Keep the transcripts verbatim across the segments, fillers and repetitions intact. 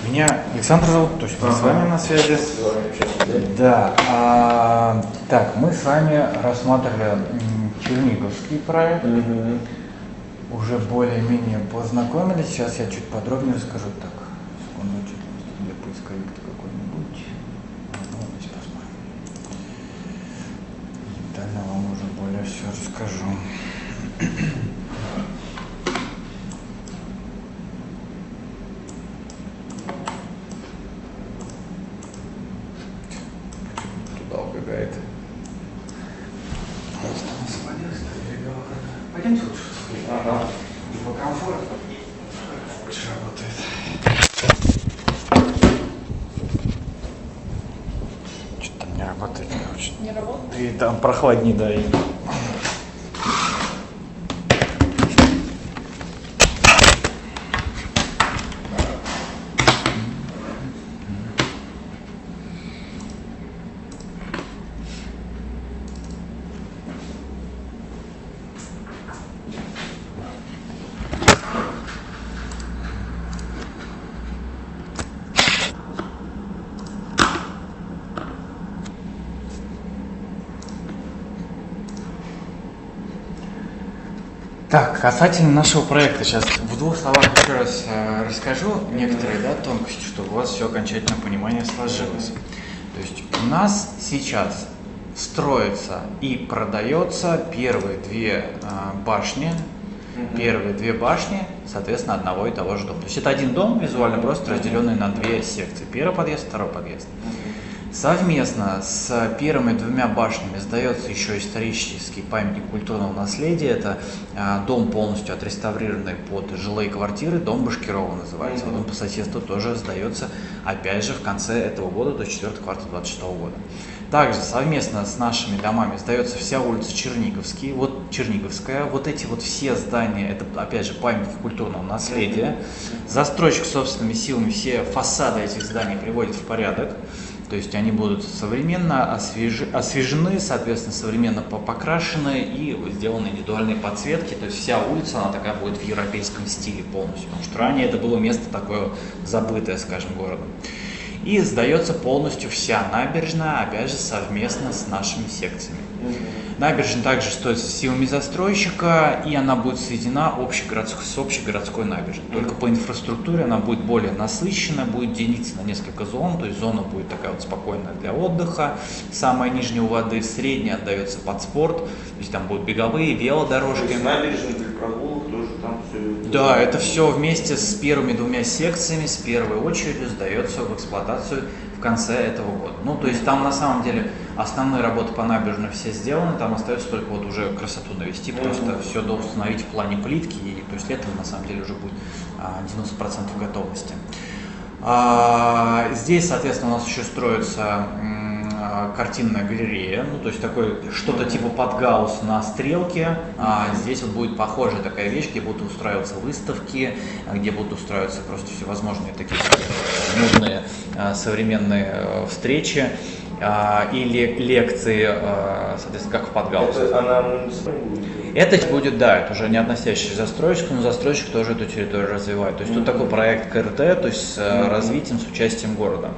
Меня Александр зовут, точно ага. С вами на связи. Да. А, так, мы с вами рассматривали черниговский проект. Угу. Уже более-менее познакомились. Сейчас я чуть подробнее расскажу. Так, секундочку, где поисковик-то какой-нибудь. Ну, здесь посмотрим. Детально вам уже более все расскажу. Убегает. Пойдемте лучше. Ага. И по комфорту. Лучше работает. Что-то там не работает, короче. Не работает? И там прохладнее, да. И... Так, касательно нашего проекта, сейчас в двух словах еще раз э, расскажу некоторые да, тонкости, чтобы у вас все окончательное понимание сложилось. То есть у нас сейчас строится и продается первые две э, башни, mm-hmm. первые две башни, соответственно, одного и того же дома. То есть это один дом, визуально просто разделенный на две секции. Первый подъезд, второй подъезд. Совместно с первыми двумя башнями сдается еще исторический памятник культурного наследия. Это э, дом полностью отреставрированный под жилые квартиры, дом Башкирова называется. Mm-hmm. Он по соседству тоже сдается опять же в конце этого года, то есть четвертый квартал двадцать шестого года. Также совместно с нашими домами сдается вся улица Черниговский, вот Черниговская. Вот эти вот все здания, это опять же памятники культурного наследия. Застройщик собственными силами все фасады этих зданий приводит в порядок. То есть они будут современно освежи, освежены, соответственно, современно покрашены и сделаны индивидуальные подсветки. То есть вся улица, она такая будет в европейском стиле полностью. Потому что ранее это было место такое забытое, скажем, городом. И сдается полностью вся набережная, опять же, совместно с нашими секциями. Набережная также строится силами застройщика, и она будет соединена общегородской, с общегородской набережной. Только по инфраструктуре она будет более насыщенная, будет делиться на несколько зон, то есть зона будет такая вот спокойная для отдыха, самая нижняя у воды, средняя отдается под спорт, то есть там будут беговые, велодорожки. То есть набережная для прогулок тоже там все? Да, это все вместе с первыми двумя секциями, с первой очередью сдается в эксплуатацию в конце этого года. Ну, то есть там на самом деле основные работы по набережной все сделаны, там остается только вот уже красоту навести, просто mm-hmm. все доустановить в плане плитки, и то есть летом на самом деле уже будет девяносто процентов готовности. А, здесь, соответственно, у нас еще строится м, картинная галерея, ну, то есть такой что-то типа подгаус на стрелке. А, здесь вот будет похожая такая вещь, где будут устраиваться выставки, где будут устраиваться просто всевозможные такие нудные современные встречи или лекции, соответственно, как в подгаусах. Это она муниципальная будет? Это будет, да, это уже не относящийся к застройщику, но застройщик тоже эту территорию развивает. То есть mm-hmm. тут такой проект КРТ, то есть с mm-hmm. развитием, с участием города.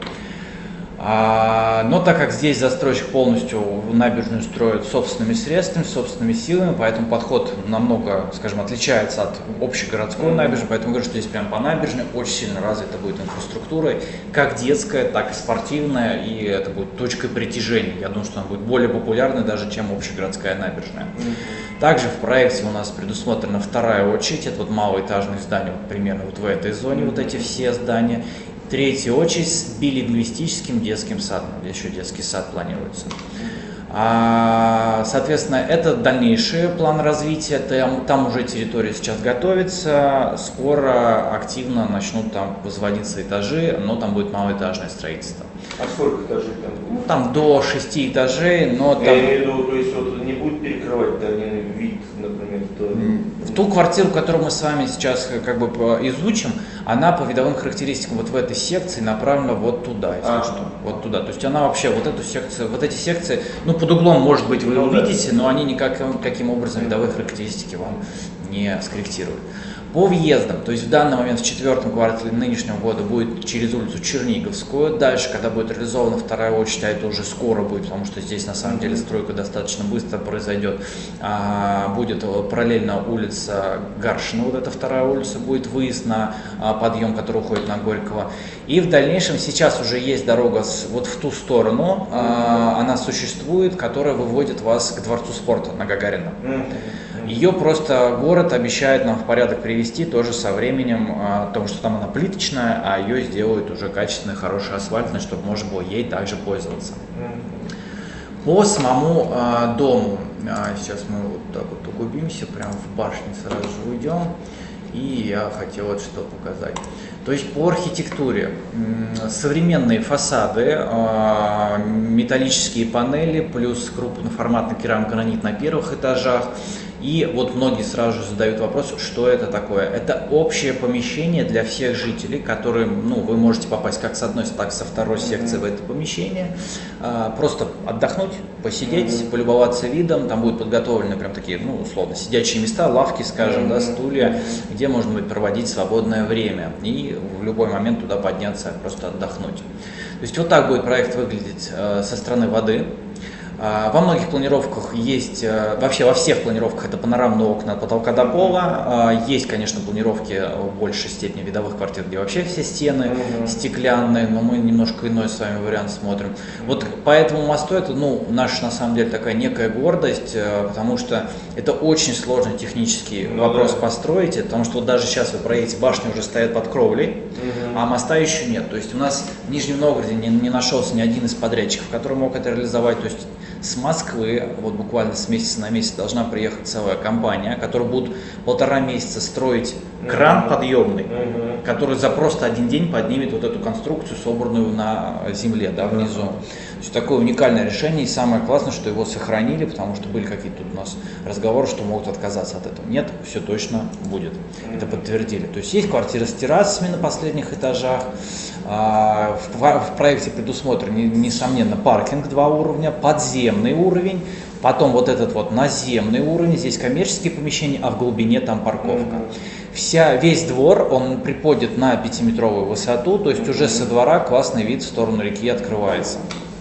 А, но так как здесь застройщик полностью набережную строит собственными средствами, собственными силами, поэтому подход намного, скажем, отличается от общегородской mm-hmm. набережной, поэтому говорю, что здесь прямо по набережной очень сильно развита будет инфраструктура, как детская, так и спортивная, и это будет точкой притяжения. Я думаю, что она будет более популярной даже, чем общегородская набережная. Mm-hmm. Также в проекте у нас предусмотрена вторая очередь, это вот малоэтажные здания, вот примерно вот в этой зоне, вот эти все здания. Третья очередь с билингвистическим детским садом, где еще детский сад планируется. А, соответственно, это дальнейший план развития, там, там уже территория сейчас готовится, скоро активно начнут там возводиться этажи, но там будет малоэтажное строительство. А сколько этажей там будет? Ну, там до шести этажей, но там... Я имею в виду, то есть вот не будет перекрывать дальний вид, например, то... В ту квартиру, которую мы с вами сейчас как бы изучим, она по видовым характеристикам вот в этой секции направлена вот туда, если а. что, вот туда. То есть она вообще вот эту секцию, вот эти секции, ну под углом, может быть, вы ну, увидите, да. но они никак каким образом видовые характеристики вам не скорректируют. По въездам, то есть в данный момент в четвертом квартале нынешнего года будет через улицу Черниговскую, дальше, когда будет реализована вторая очередь, а это уже скоро будет, потому что здесь на самом деле стройка достаточно быстро произойдет, а, будет параллельно улица Гаршина, вот эта вторая улица, будет выезд на а, подъем, который уходит на Горького, и в дальнейшем сейчас уже есть дорога с, вот в ту сторону, а, она существует, которая выводит вас к Дворцу спорта на Гагарина. Ее просто город обещает нам в порядок привести тоже со временем, потому что там она плиточная, а ее сделают уже качественной, хорошей асфальтной, чтобы можно было ей также пользоваться. По самому а, дому, а, сейчас мы вот так вот углубимся, прямо в башню сразу же уйдем, и я хотел вот что показать. То есть по архитектуре современные фасады, а, металлические панели, плюс крупноформатный керамогранит на первых этажах. И вот многие сразу же задают вопрос, что это такое. Это общее помещение для всех жителей, которые, ну, вы можете попасть как с одной, так и со второй секции в это помещение. Просто отдохнуть, посидеть, полюбоваться видом. Там будут подготовлены прям такие, ну, условно, сидячие места, лавки, скажем, да, стулья, где можно будет проводить свободное время и в любой момент туда подняться, просто отдохнуть. То есть вот так будет проект выглядеть со стороны воды. Во многих планировках есть, вообще во всех планировках это панорамные окна от потолка до пола. Есть, конечно, планировки в большей степени видовых квартир, где вообще все стены mm-hmm. стеклянные, но мы немножко иной с вами вариант смотрим. Вот по этому мосту это, ну, наша на самом деле такая некая гордость, потому что это очень сложный технический mm-hmm. вопрос построить, потому что вот даже сейчас вы проедете, башни уже стоят под кровлей, mm-hmm. а моста еще нет. То есть у нас в Нижнем Новгороде не, не нашелся ни один из подрядчиков, который мог это реализовать. То есть с Москвы, вот буквально с месяца на месяц должна приехать целая компания, которая будет полтора месяца строить кран подъемный, uh-huh. который за просто один день поднимет вот эту конструкцию, собранную на земле, да, внизу. То есть такое уникальное решение, и самое классное, что его сохранили, потому что были какие-то у нас разговоры, что могут отказаться от этого. Нет, все точно будет. Uh-huh. Это подтвердили. То есть есть квартиры с террасами на последних этажах. В, в проекте предусмотрен, несомненно, паркинг два уровня, подземный уровень, потом вот этот вот наземный уровень, здесь коммерческие помещения, а в глубине там парковка. Вся, весь двор, он приподнят на пятиметровую высоту, то есть уже со двора классный вид в сторону реки открывается.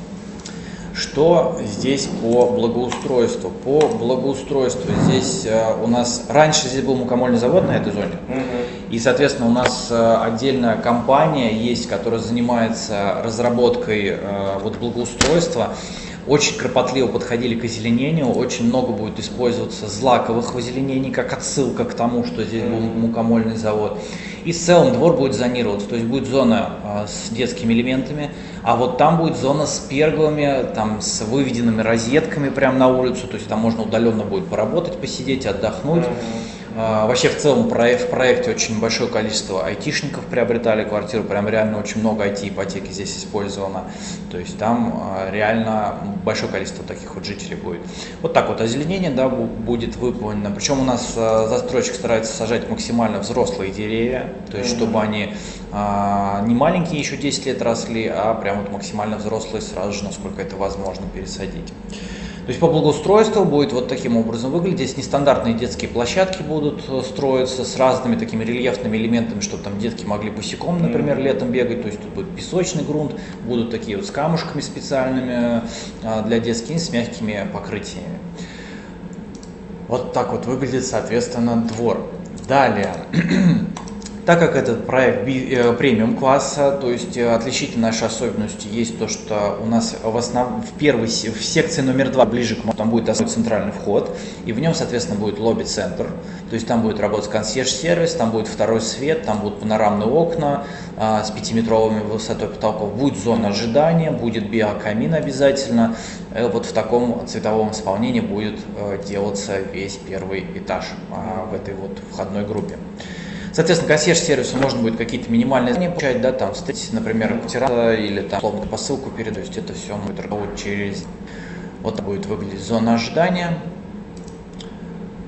Что здесь по благоустройству? По благоустройству здесь э, у нас, раньше здесь был мукомольный завод на этой зоне, uh-huh. и, соответственно, у нас э, отдельная компания есть, которая занимается разработкой э, вот, благоустройства. Очень кропотливо подходили к озеленению, очень много будет использоваться злаковых озеленений, как отсылка к тому, что здесь был мукомольный завод. И в целом двор будет зонироваться, то есть будет зона э, с детскими элементами, а вот там будет зона с перголами, там с выведенными розетками прямо на улицу, то есть там можно удаленно будет поработать, посидеть, отдохнуть. Uh, вообще в целом проект, в проекте очень большое количество айтишников приобретали квартиру, прям реально очень много ай ти-ипотеки здесь использовано, то есть там uh, реально большое количество таких вот жителей будет. Вот так вот озеленение, да, будет выполнено, причем у нас uh, застройщик старается сажать максимально взрослые деревья, то есть mm-hmm. чтобы они uh, не маленькие еще десять лет росли, а прям вот максимально взрослые сразу же, насколько это возможно, пересадить. То есть по благоустройству будет вот таким образом выглядеть. Здесь нестандартные детские площадки будут строиться с разными такими рельефными элементами, чтобы там детки могли босиком, например, летом бегать. То есть тут будет песочный грунт, будут такие вот с камушками специальными для детских, с мягкими покрытиями. Вот так вот выглядит, соответственно, двор. Далее. Так как этот проект премиум класса, то есть отличительной нашей особенностью есть то, что у нас в, основ... в первой в секции номер два ближе к там будет основной центральный вход, и в нем, соответственно, будет лобби-центр, то есть там будет работать консьерж-сервис, там будет второй свет, там будут панорамные окна а, с пятиметровыми высотой потолков, будет зона ожидания, будет биокамин обязательно, и вот в таком цветовом исполнении будет а, делаться весь первый этаж а, в этой вот входной группе. Соответственно, консьерж-сервису можно будет какие-то минимальные знания получать, да, там, встретить, например, квартира или там, условно, посылку передать, то есть это все будет работать через, вот будет выглядеть зона ожидания.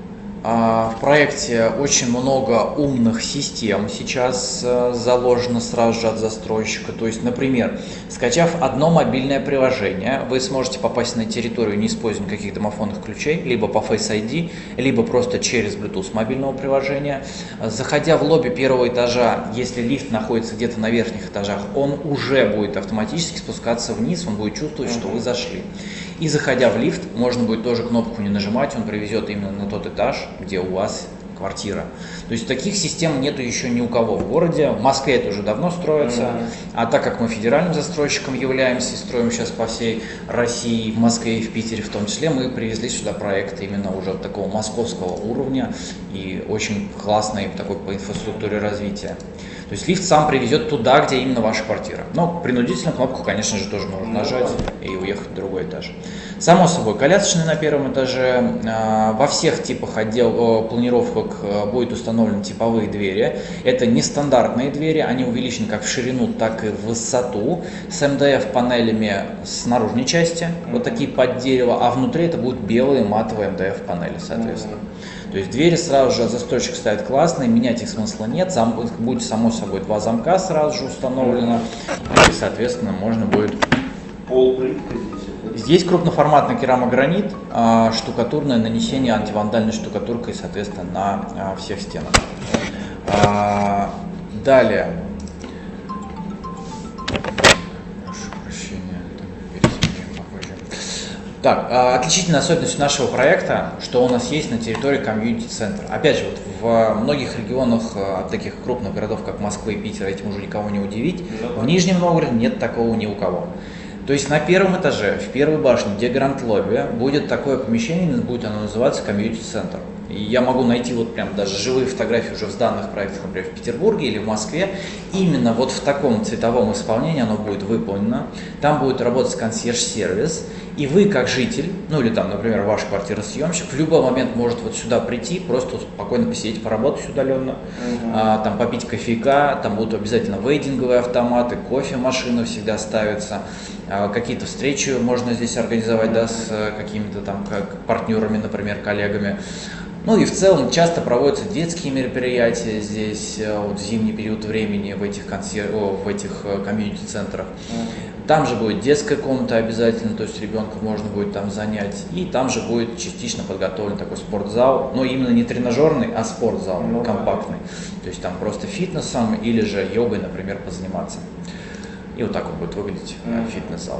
В проекте очень много умных систем сейчас заложено сразу же от застройщика. То есть, например, скачав одно мобильное приложение, вы сможете попасть на территорию, не используя никаких домофонных ключей, либо по Face ай ди, либо просто через Bluetooth мобильного приложения. Заходя в лобби первого этажа, если лифт находится где-то на верхних этажах, он уже будет автоматически спускаться вниз, он будет чувствовать, что вы зашли. И заходя в лифт, можно будет тоже кнопку не нажимать, он привезет именно на тот этаж, где у вас квартира. То есть таких систем нету еще ни у кого в городе. В Москве это уже давно строится. Mm-hmm. А так как мы федеральным застройщиком являемся и строим сейчас по всей России, в Москве и в Питере в том числе, мы привезли сюда проект именно уже такого московского уровня и очень классный такой по инфраструктуре развития. То есть лифт сам привезет туда, где именно ваша квартира. Но принудительно кнопку, конечно же, тоже нужно нажать и уехать в другой этаж. Само собой, колясочный на первом этаже. Во всех типах отдел планировок будет установлены типовые двери. Это нестандартные двери, они увеличены как в ширину, так и в высоту. С эм дэ эф-панелями с наружной части, вот такие под дерево, а внутри это будут белые матовые эм дэ эф-панели, соответственно. То есть двери сразу же застройщик ставит классные, менять их смысла нет, зам, будет само собой два замка сразу же установлено, и, соответственно, можно будет... Пол плитка здесь? Здесь крупноформатный керамогранит, штукатурное нанесение антивандальной штукатуркой, соответственно, на всех стенах. Далее. Так, отличительная особенность нашего проекта, что у нас есть на территории комьюнити-центра. Опять же, вот в многих регионах от таких крупных городов, как Москва и Питер, этим уже никого не удивить. В Нижнем Новгороде нет такого ни у кого. То есть на первом этаже, в первой башне, где гранд-лобби, будет такое помещение, будет оно называться комьюнити-центр. И я могу найти вот прям даже живые фотографии уже в данных проектах, например, в Петербурге или в Москве. Именно вот в таком цветовом исполнении оно будет выполнено. Там будет работать консьерж-сервис. И вы, как житель, ну или там, например, ваш квартиросъемщик, в любой момент может вот сюда прийти, просто спокойно посидеть, поработать удаленно, uh-huh. а, там попить кофейка, там будут обязательно вейдинговые автоматы, кофемашина всегда ставится, а, какие-то встречи можно здесь организовать, uh-huh. да, с какими-то там как партнерами, например, коллегами. Ну и в целом часто проводятся детские мероприятия здесь вот, в зимний период времени в этих, консер... в этих комьюнити-центрах. Там же будет детская комната обязательно, то есть ребенка можно будет там занять. И там же будет частично подготовлен такой спортзал, но именно не тренажерный, а спортзал, ну, компактный. То есть там просто фитнесом или же йогой, например, позаниматься. И вот так вот будет выглядеть mm-hmm. фитнес-зал.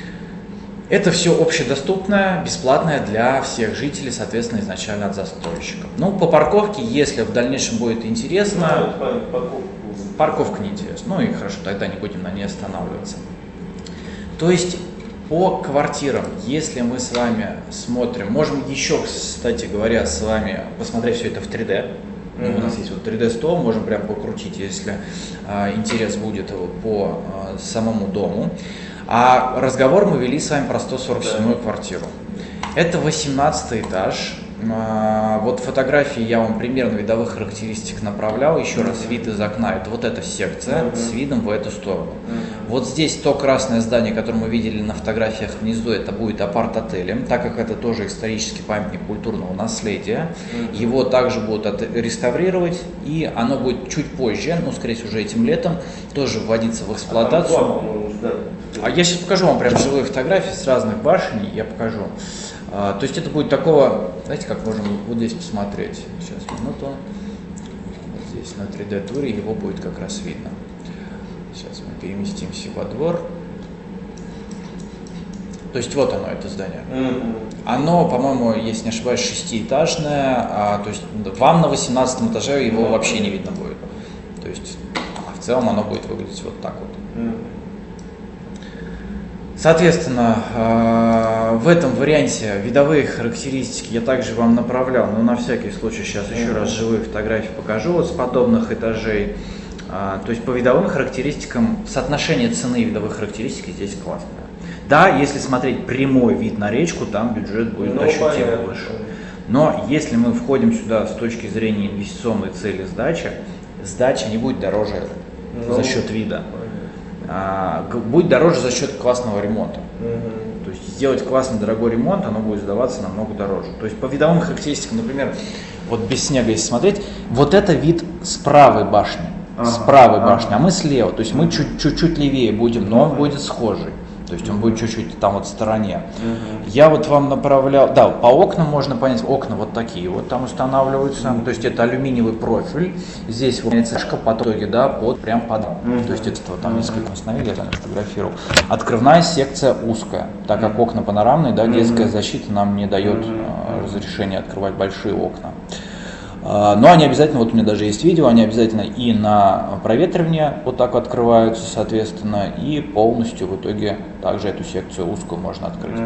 Это все общедоступное, бесплатное для всех жителей, соответственно, изначально от застройщика. Ну, по парковке, если в дальнейшем будет интересно, парковку. парковка неинтересна. Ну и хорошо, тогда не будем на ней останавливаться. То есть по квартирам, если мы с вами смотрим, можем еще, кстати говоря, с вами посмотреть все это в три дэ. Mm-hmm. У нас есть вот три дэ-стол, можем прям покрутить, если а, интерес будет по а, самому дому. А разговор мы вели с вами про сто сорок седьмую да. квартиру. Это восемнадцатый этаж. Вот фотографии я вам примерно видовых характеристик направлял. Еще раз, вид из окна. Это вот эта секция mm-hmm. с видом в эту сторону. Mm-hmm. Вот здесь то красное здание, которое мы видели на фотографиях внизу, это будет апарт-отелем, так как это тоже исторический памятник культурного наследия. Mm-hmm. Его также будут реставрировать, и оно будет чуть позже, ну, скорее всего, уже этим летом, тоже вводиться в эксплуатацию. А, а я сейчас покажу вам прям живые фотографии с разных башен, я покажу. А, то есть это будет такого, знаете, как можем вот здесь посмотреть. Сейчас, минуту. Вот здесь на три дэ-туре его будет как раз видно. Сейчас мы переместимся во двор. То есть вот оно, это здание. Mm-hmm. Оно, по-моему, если не ошибаюсь, шестиэтажное. А, то есть вам на восемнадцатом этаже его mm-hmm. вообще не видно будет. То есть в целом оно будет выглядеть вот так вот. Mm-hmm. Соответственно, в этом варианте видовые характеристики я также вам направлял, но на всякий случай сейчас еще раз живые фотографии покажу вот с подобных этажей. То есть по видовым характеристикам соотношение цены и видовых характеристик здесь классное. Да, если смотреть прямой вид на речку, там бюджет будет ну, ощутимо выше. Но если мы входим сюда с точки зрения инвестиционной цели сдачи, сдача не будет дороже ну, за счет вида. А, будет дороже за счет классного ремонта. Uh-huh. То есть сделать классный дорогой ремонт, оно будет сдаваться намного дороже. То есть по видовым характеристикам, например, вот без снега если смотреть, вот это вид с правой башни, ага, с правой ага. башни, а мы слева, то есть мы чуть-чуть левее будем, но он будет схожий. То есть он будет чуть-чуть там вот в стороне. Uh-huh. Я вот вам направлял, да, по окнам можно понять, окна вот такие вот там устанавливаются, uh-huh. то есть это алюминиевый профиль, здесь вот цешка по итоге, да, под прям под, uh-huh. то есть это вот, там несколько установили, я там фотографировал. Открывная секция узкая, так как окна панорамные, да, детская uh-huh. защита нам не дает uh-huh. разрешения открывать большие окна. Но они обязательно, вот у меня даже есть видео, они обязательно и на проветривание вот так открываются, соответственно, и полностью в итоге также эту секцию узкую можно открыть.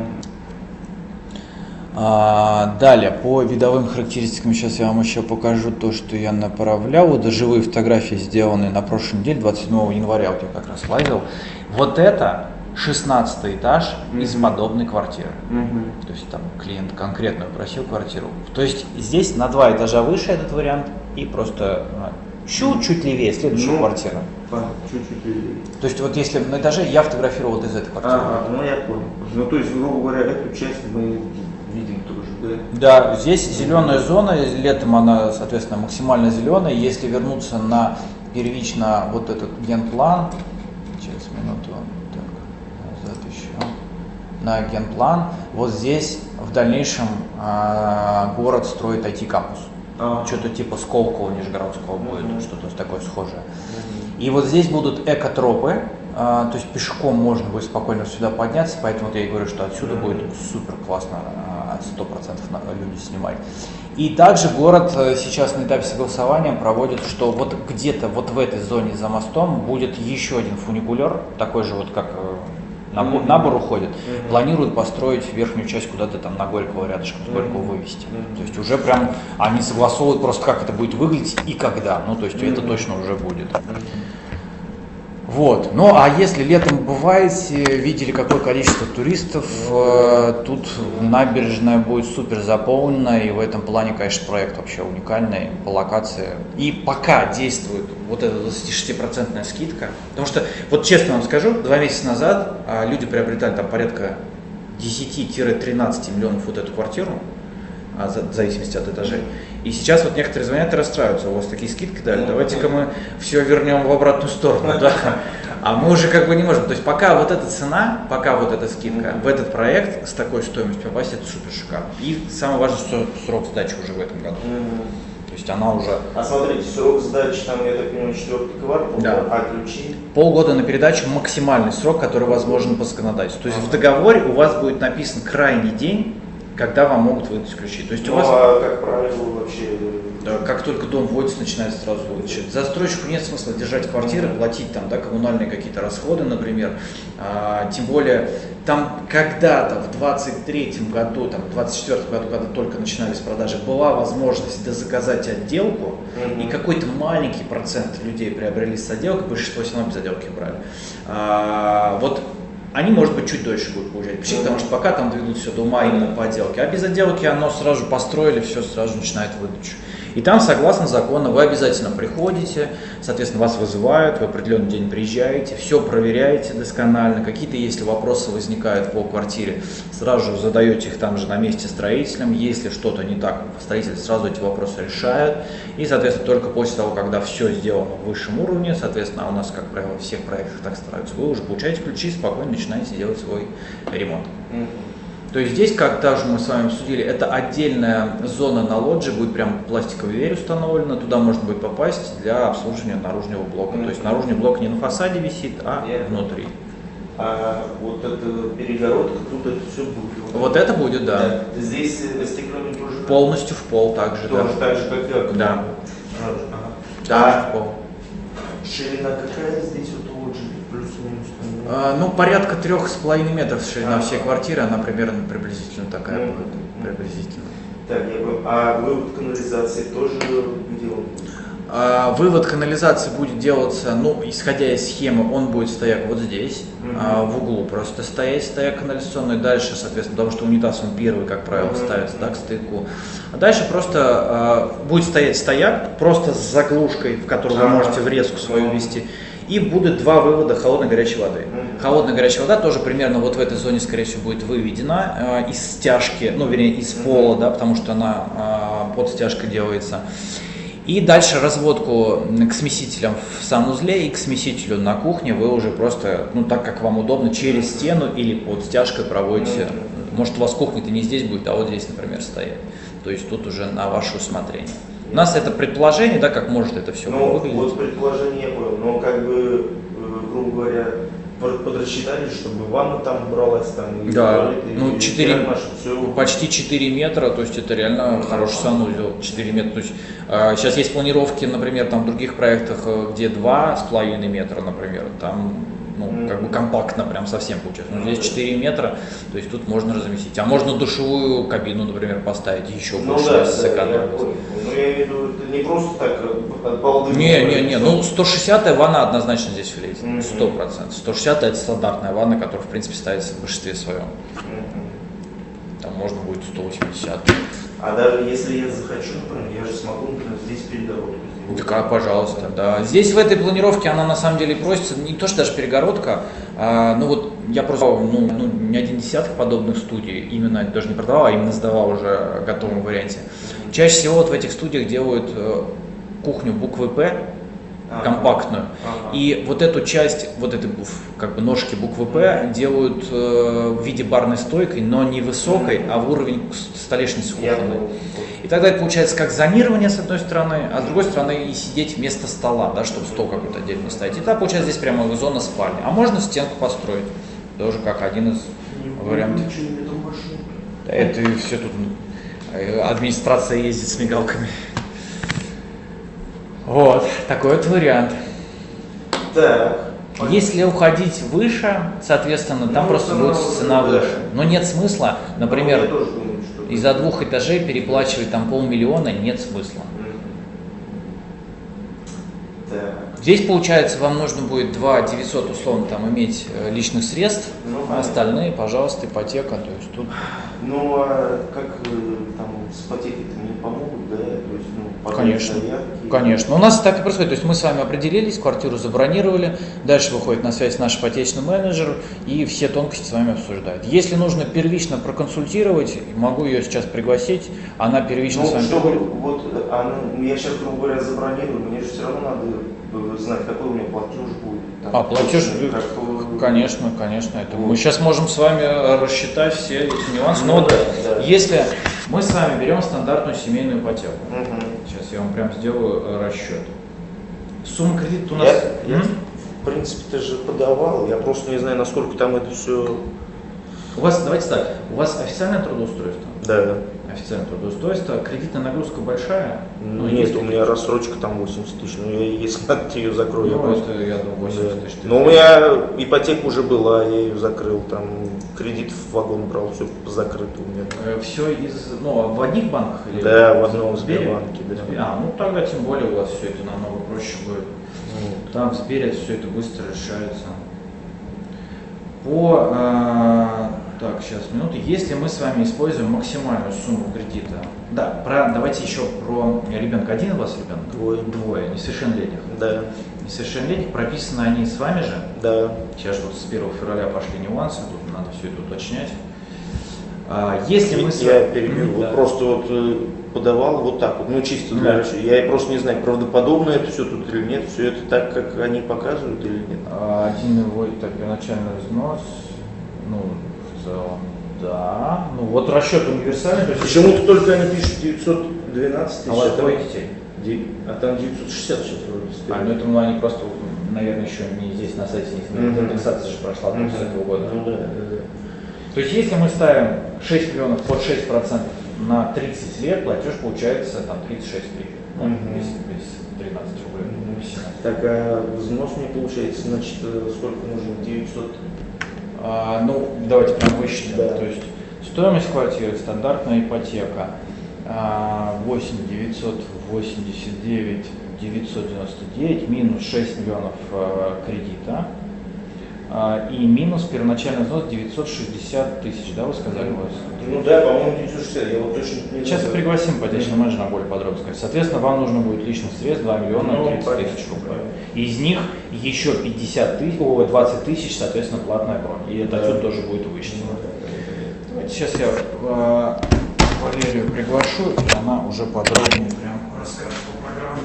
А, далее, по видовым характеристикам сейчас я вам еще покажу то, что я направлял. Вот живые фотографии, сделанные на прошлой неделе, двадцать седьмого января, вот я как раз лазил. Вот это шестнадцатый этаж mm-hmm. из подобной квартиры. Mm-hmm. То есть там клиент конкретную просил квартиру. То есть здесь на два этажа выше этот вариант и просто чуть-чуть левее следующая ну, квартира. Чуть-чуть левее. То есть вот если на этаже я фотографировал вот из этой квартиры. Ага, ну я понял. Ну то есть, грубо говоря, эту часть мы видим тоже, да? Да, здесь зеленая зона, летом она, соответственно, максимально зеленая. Если вернуться на первично вот этот генплан, через минуту. На генплан, вот здесь в дальнейшем э, город строит ай ти-кампус. А. Что-то типа Сколково, Нижегородского будет, mm-hmm. что-то такое схожее. Mm-hmm. И вот здесь будут экотропы, э, то есть пешком можно будет спокойно сюда подняться, поэтому вот я и говорю, что отсюда mm-hmm. будет супер классно, сто процентов люди снимать. И также город сейчас на этапе согласования проводит, что вот где-то вот в этой зоне за мостом будет еще один фуникулер, такой же вот как... Набор, mm-hmm. набор уходит, mm-hmm. планируют построить верхнюю часть куда-то там на Горького, рядышком с Горького вывести. Mm-hmm. То есть уже прям они согласовывают просто, как это будет выглядеть и когда. Ну, то есть mm-hmm. это точно уже будет. Mm-hmm. Вот. Ну, а если летом бываете, видели, какое количество туристов, э, тут набережная будет супер заполнена, и в этом плане, конечно, проект вообще уникальный по локации. И пока действует вот эта двадцатишестипроцентная скидка, потому что, вот честно вам скажу, два месяца назад э, люди приобретали там порядка десять-тринадцать миллионов вот эту квартиру, а, за, в зависимости от этажей. И сейчас вот некоторые звонят и расстраиваются, у вас такие скидки дали, давайте-ка мы все вернем в обратную сторону, да? А мы уже как бы не можем. То есть пока вот эта цена, пока вот эта скидка в этот проект с такой стоимостью попасть, это супер шикарно. И самое важное, что срок сдачи уже в этом году. То есть она уже... А смотрите, срок сдачи там, я так понимаю, четвертый квартал, да. А ключи? Полгода на передачу максимальный срок, который возможен по законодательству. То есть в договоре у вас будет написан крайний день, когда вам могут выдать ключи. То есть у ну, вас... а как правило вообще... Да, как только дом вводится, начинается сразу выдача. Застройщику нет смысла держать квартиры, платить там, да, коммунальные какие-то расходы, например. А, тем более, там когда-то в двадцать третьем году, там, в двадцать четвёртом году, когда только начинались продажи, была возможность дозаказать отделку, mm-hmm. и какой-то маленький процент людей приобрели с отделкой, большинство все равно без отделки брали. А, вот они, может быть, чуть дольше будут получать, mm-hmm. потому что пока там доведут все до ума именно по отделке, а без отделки оно сразу построили, все сразу начинает выдачу. И там, согласно закону, вы обязательно приходите, соответственно, вас вызывают, в определенный день приезжаете, все проверяете досконально, какие-то, если вопросы возникают по квартире, сразу же задаете их там же на месте строителям, если что-то не так, строители сразу эти вопросы решают, и, соответственно, только после того, когда все сделано в высшем уровне, соответственно, а у нас, как правило, в всех проектах так стараются, вы уже получаете ключи, спокойно начинаете делать свой ремонт. То есть здесь, как даже мы с вами обсудили, это отдельная зона на лоджии, будет прям пластиковая дверь установлена, туда можно будет попасть для обслуживания наружного блока. Mm-hmm. То есть наружный блок не на фасаде висит, а yeah. внутри. А вот эта перегородка, тут это все будет? Вот это будет, да. да. Здесь остекление тоже? Полностью в пол также, тоже да. так же, как я? Да. Ага. Да, а в пол. Ширина какая здесь вот у лоджии? Плюс-минус? А, ну, порядка трех с половиной метров ширина а. всей квартиры, она примерно приблизительно такая mm-hmm. будет. Приблизительно. Так, я понял. А вывод канализации тоже делал? А, вывод канализации будет делаться, ну, исходя из схемы, он будет стоять вот здесь, mm-hmm. а, в углу просто стоять, стояк канализационный. Дальше, соответственно, потому что унитаз он первый, как правило, mm-hmm. ставится, да, к стояку. А дальше просто а, будет стоять стояк, просто с заглушкой, в которую mm-hmm. вы можете врезку свою ввести. И будут два вывода холодной и горячей воды. Mm-hmm. Холодная и горячая вода тоже примерно вот в этой зоне, скорее всего, будет выведена э, из стяжки, ну, вернее, из пола, да, потому что она под стяжкой делается. И дальше разводку к смесителям в санузле и к смесителю на кухне вы уже просто, ну так как вам удобно, через стену или под стяжкой проводите. Может, у вас кухня-то не здесь будет, а вот здесь, например, стоять. То есть тут уже на ваше усмотрение. У нас это предположение, да, как может это все ну, выглядеть. Вот предположение я понял, но как бы, грубо говоря, подрасчитали, чтобы ванна там бралась там. И Да, туалет, ну и четыре, наш, все. почти четыре метра, то есть это реально ну, хороший санузел, четыре метра. То есть, э, сейчас есть планировки, например, там в других проектах, где два с половиной метра, например, там ну, mm-hmm. как бы компактно прям совсем получается. Но здесь четыре метра, то есть тут можно разместить. А можно душевую кабину, например, поставить еще ну, больше, да, если да, сэкономить. Ну я имею в виду, это не просто так от балды. Не, не, не, ну сто шестидесятая ванна однозначно здесь влезет, Mm-hmm. сто процентов. сто шестидесятая это стандартная ванна, которая в принципе ставится в большинстве своем. Mm-hmm. Там можно будет сто восемьдесят. А даже если я захочу, например, я же смогу, например, здесь перегородку сделать. Так, пожалуйста, да. Здесь в этой планировке она на самом деле просится, не то что даже перегородка, а, ну вот я просто ну, ну, не один десяток подобных студий, именно даже не продавал, а именно сдавал уже в готовом варианте. Чаще всего вот в этих студиях делают э, кухню буквы П, ага. компактную, ага. и вот эту часть, вот этой как бы ножки буквы П делают э, в виде барной стойкой, но не высокой, а в уровень столешницы кухонной. И тогда это получается как зонирование с одной стороны, а с другой стороны и сидеть вместо стола, да, чтобы стол какой-то отдельно ставить. И тогда получается здесь прямо зона спальни. А можно стенку построить, тоже как один из вариантов. Да, это все тут администрация ездит с мигалками. Вот, такой вот вариант. Так. Если уходить выше, соответственно, там ну, просто будет цена выше. Но нет смысла, например, из-за двух этажей переплачивать там полмиллиона, нет смысла. Так. Здесь, получается, вам нужно будет два девятьсот условно там иметь личных средств, ну, а остальные, пожалуйста, ипотека. То есть тут... Ну, а как там с ипотекой-то мне помогут, да? То есть, ну, конечно, заявки. Конечно. У нас так и происходит. То есть мы с вами определились, квартиру забронировали, дальше выходит на связь наш ипотечный менеджер и все тонкости с вами обсуждает. Если нужно первично проконсультировать, могу ее сейчас пригласить, она первично ну, с вами чтобы, приходит. Вот, она, я сейчас, грубо говоря, забронирую, мне же все равно надо знать, какой у меня платеж будет. Там, а, платеж, как... конечно, конечно. Это вот. Мы сейчас можем с вами рассчитать все эти нюансы. Ну, Но да, да. если мы с вами берем стандартную семейную ипотеку, угу. сейчас я вам прям сделаю расчет. Сумма кредита у нас... Я, я, в принципе, ты же подавал, я просто не знаю, насколько там это все... У вас, давайте так, у вас официальное трудоустройство? Да. Официальное трудоустройство. Кредитная нагрузка большая? Ну, нет, если... у меня рассрочка там восемьдесят тысяч, но я, если надо, ее закрою. Ну, я просто... это, я думаю, восемьдесят тысяч. Но у меня ипотека уже была, я ее закрыл, там кредит в вагон брал, все закрыто у меня. Все из, ну, в одних банках? Или да, в одном Сбербанке. Да. А, ну тогда тем более у вас все это намного проще будет. Mm. Там в Сбере все это быстро решается. По, э, так, сейчас, минуту. Если мы с вами используем максимальную сумму кредита, да, про, давайте еще про ребенка. Один у вас ребенок? Двое. Двое, несовершеннолетних? Да. Несовершеннолетних, прописаны они с вами же? Да. Сейчас вот с первого февраля пошли нюансы, тут надо все это уточнять. А, если мы с вами... Я перебью, mm, вот да. просто вот подавал вот так вот, ну чисто для расчета. Я просто не знаю, правдоподобно это все тут или нет, все это так, как они показывают или нет. Один его так, первоначальный взнос, ну, в целом, да. Ну, вот расчет универсальный. То есть почему-то только они пишут девятьсот двенадцать тысяч. А у вас двое детей? А там девятьсот шестьдесят сейчас вроде. А, ну это ну, они просто, наверное, еще не здесь на сайте, не mm-hmm. индексация же прошла mm-hmm. с этого года. Ну да, да, да. То есть если мы ставим шесть миллионов под шесть процентов на тридцать лет, платеж получается там тридцать шесть тысяч, ну, mm-hmm. без, без тринадцать рублей. Mm-hmm. Так, а взнос мне получается, значит, сколько нужно? девятьсот? А, ну, давайте прям высчитаем. Да. То есть стоимость квартиры, стандартная ипотека восемь девятьсот восемьдесят девять девятьсот девяносто девять минус шесть миллионов э, кредита. И минус первоначальный взнос девятьсот шестьдесят тысяч, да, вы сказали? Ну да, по-моему, девятьсот шестьдесят, я вот точно не Сейчас знаю. пригласим ипотечного менеджера более подробно сказать. Соответственно, вам нужно будет личных средств два миллиона тридцать тысяч рублей. Из них еще пятьдесят тысяч, о, двадцать тысяч, соответственно, платная бронь. И это да. Отсюда тоже будет вычтено. Давайте сейчас я... Валерию приглашу, и она уже подробнее прям расскажет по программе.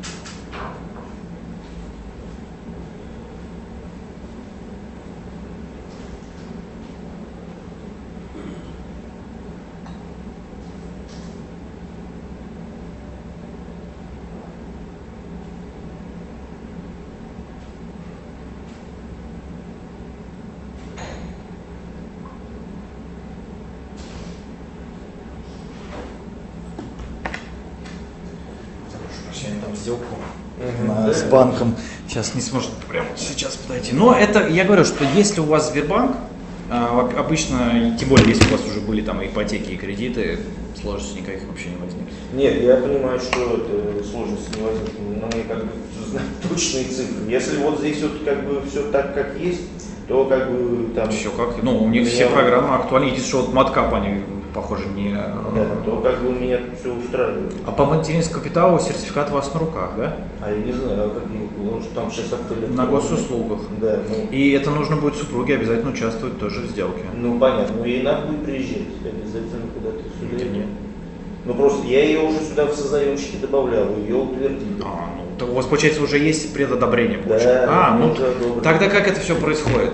Там сделку Мгм. на- с банком сейчас не сможет прямо сейчас подойти. Но это, я говорю, что если у вас Сбербанк, а, обычно, и тем более, если у вас уже были там ипотеки и кредиты, сложностей никаких вообще не возникнет. Нет, я понимаю, что это сложности не возникнет, но мне как бы знать точные цифры. Если вот здесь вот как бы все так, как есть, то как бы там... Все как, ну, у них меня- все программы актуальны. Единственное, что вот Маткап, они, похоже, не... Да, то как бы меня все устраивает. А по материнскому капиталу сертификат у вас на руках, да? А я не знаю, а какие, потому что там сейчас актуально. На госуслугах. Да, ну, И это нужно будет супруге обязательно участвовать тоже в сделке. ну понятно, но ей надо будет приезжать обязательно куда-то сюда. Где нет? Ну просто я ее уже сюда в сознаемщики добавлял, ее утвердили. А, ну, так у вас, получается, уже есть предодобрение, Да, получается? А, ну, уже одобрено. тогда как это все происходит?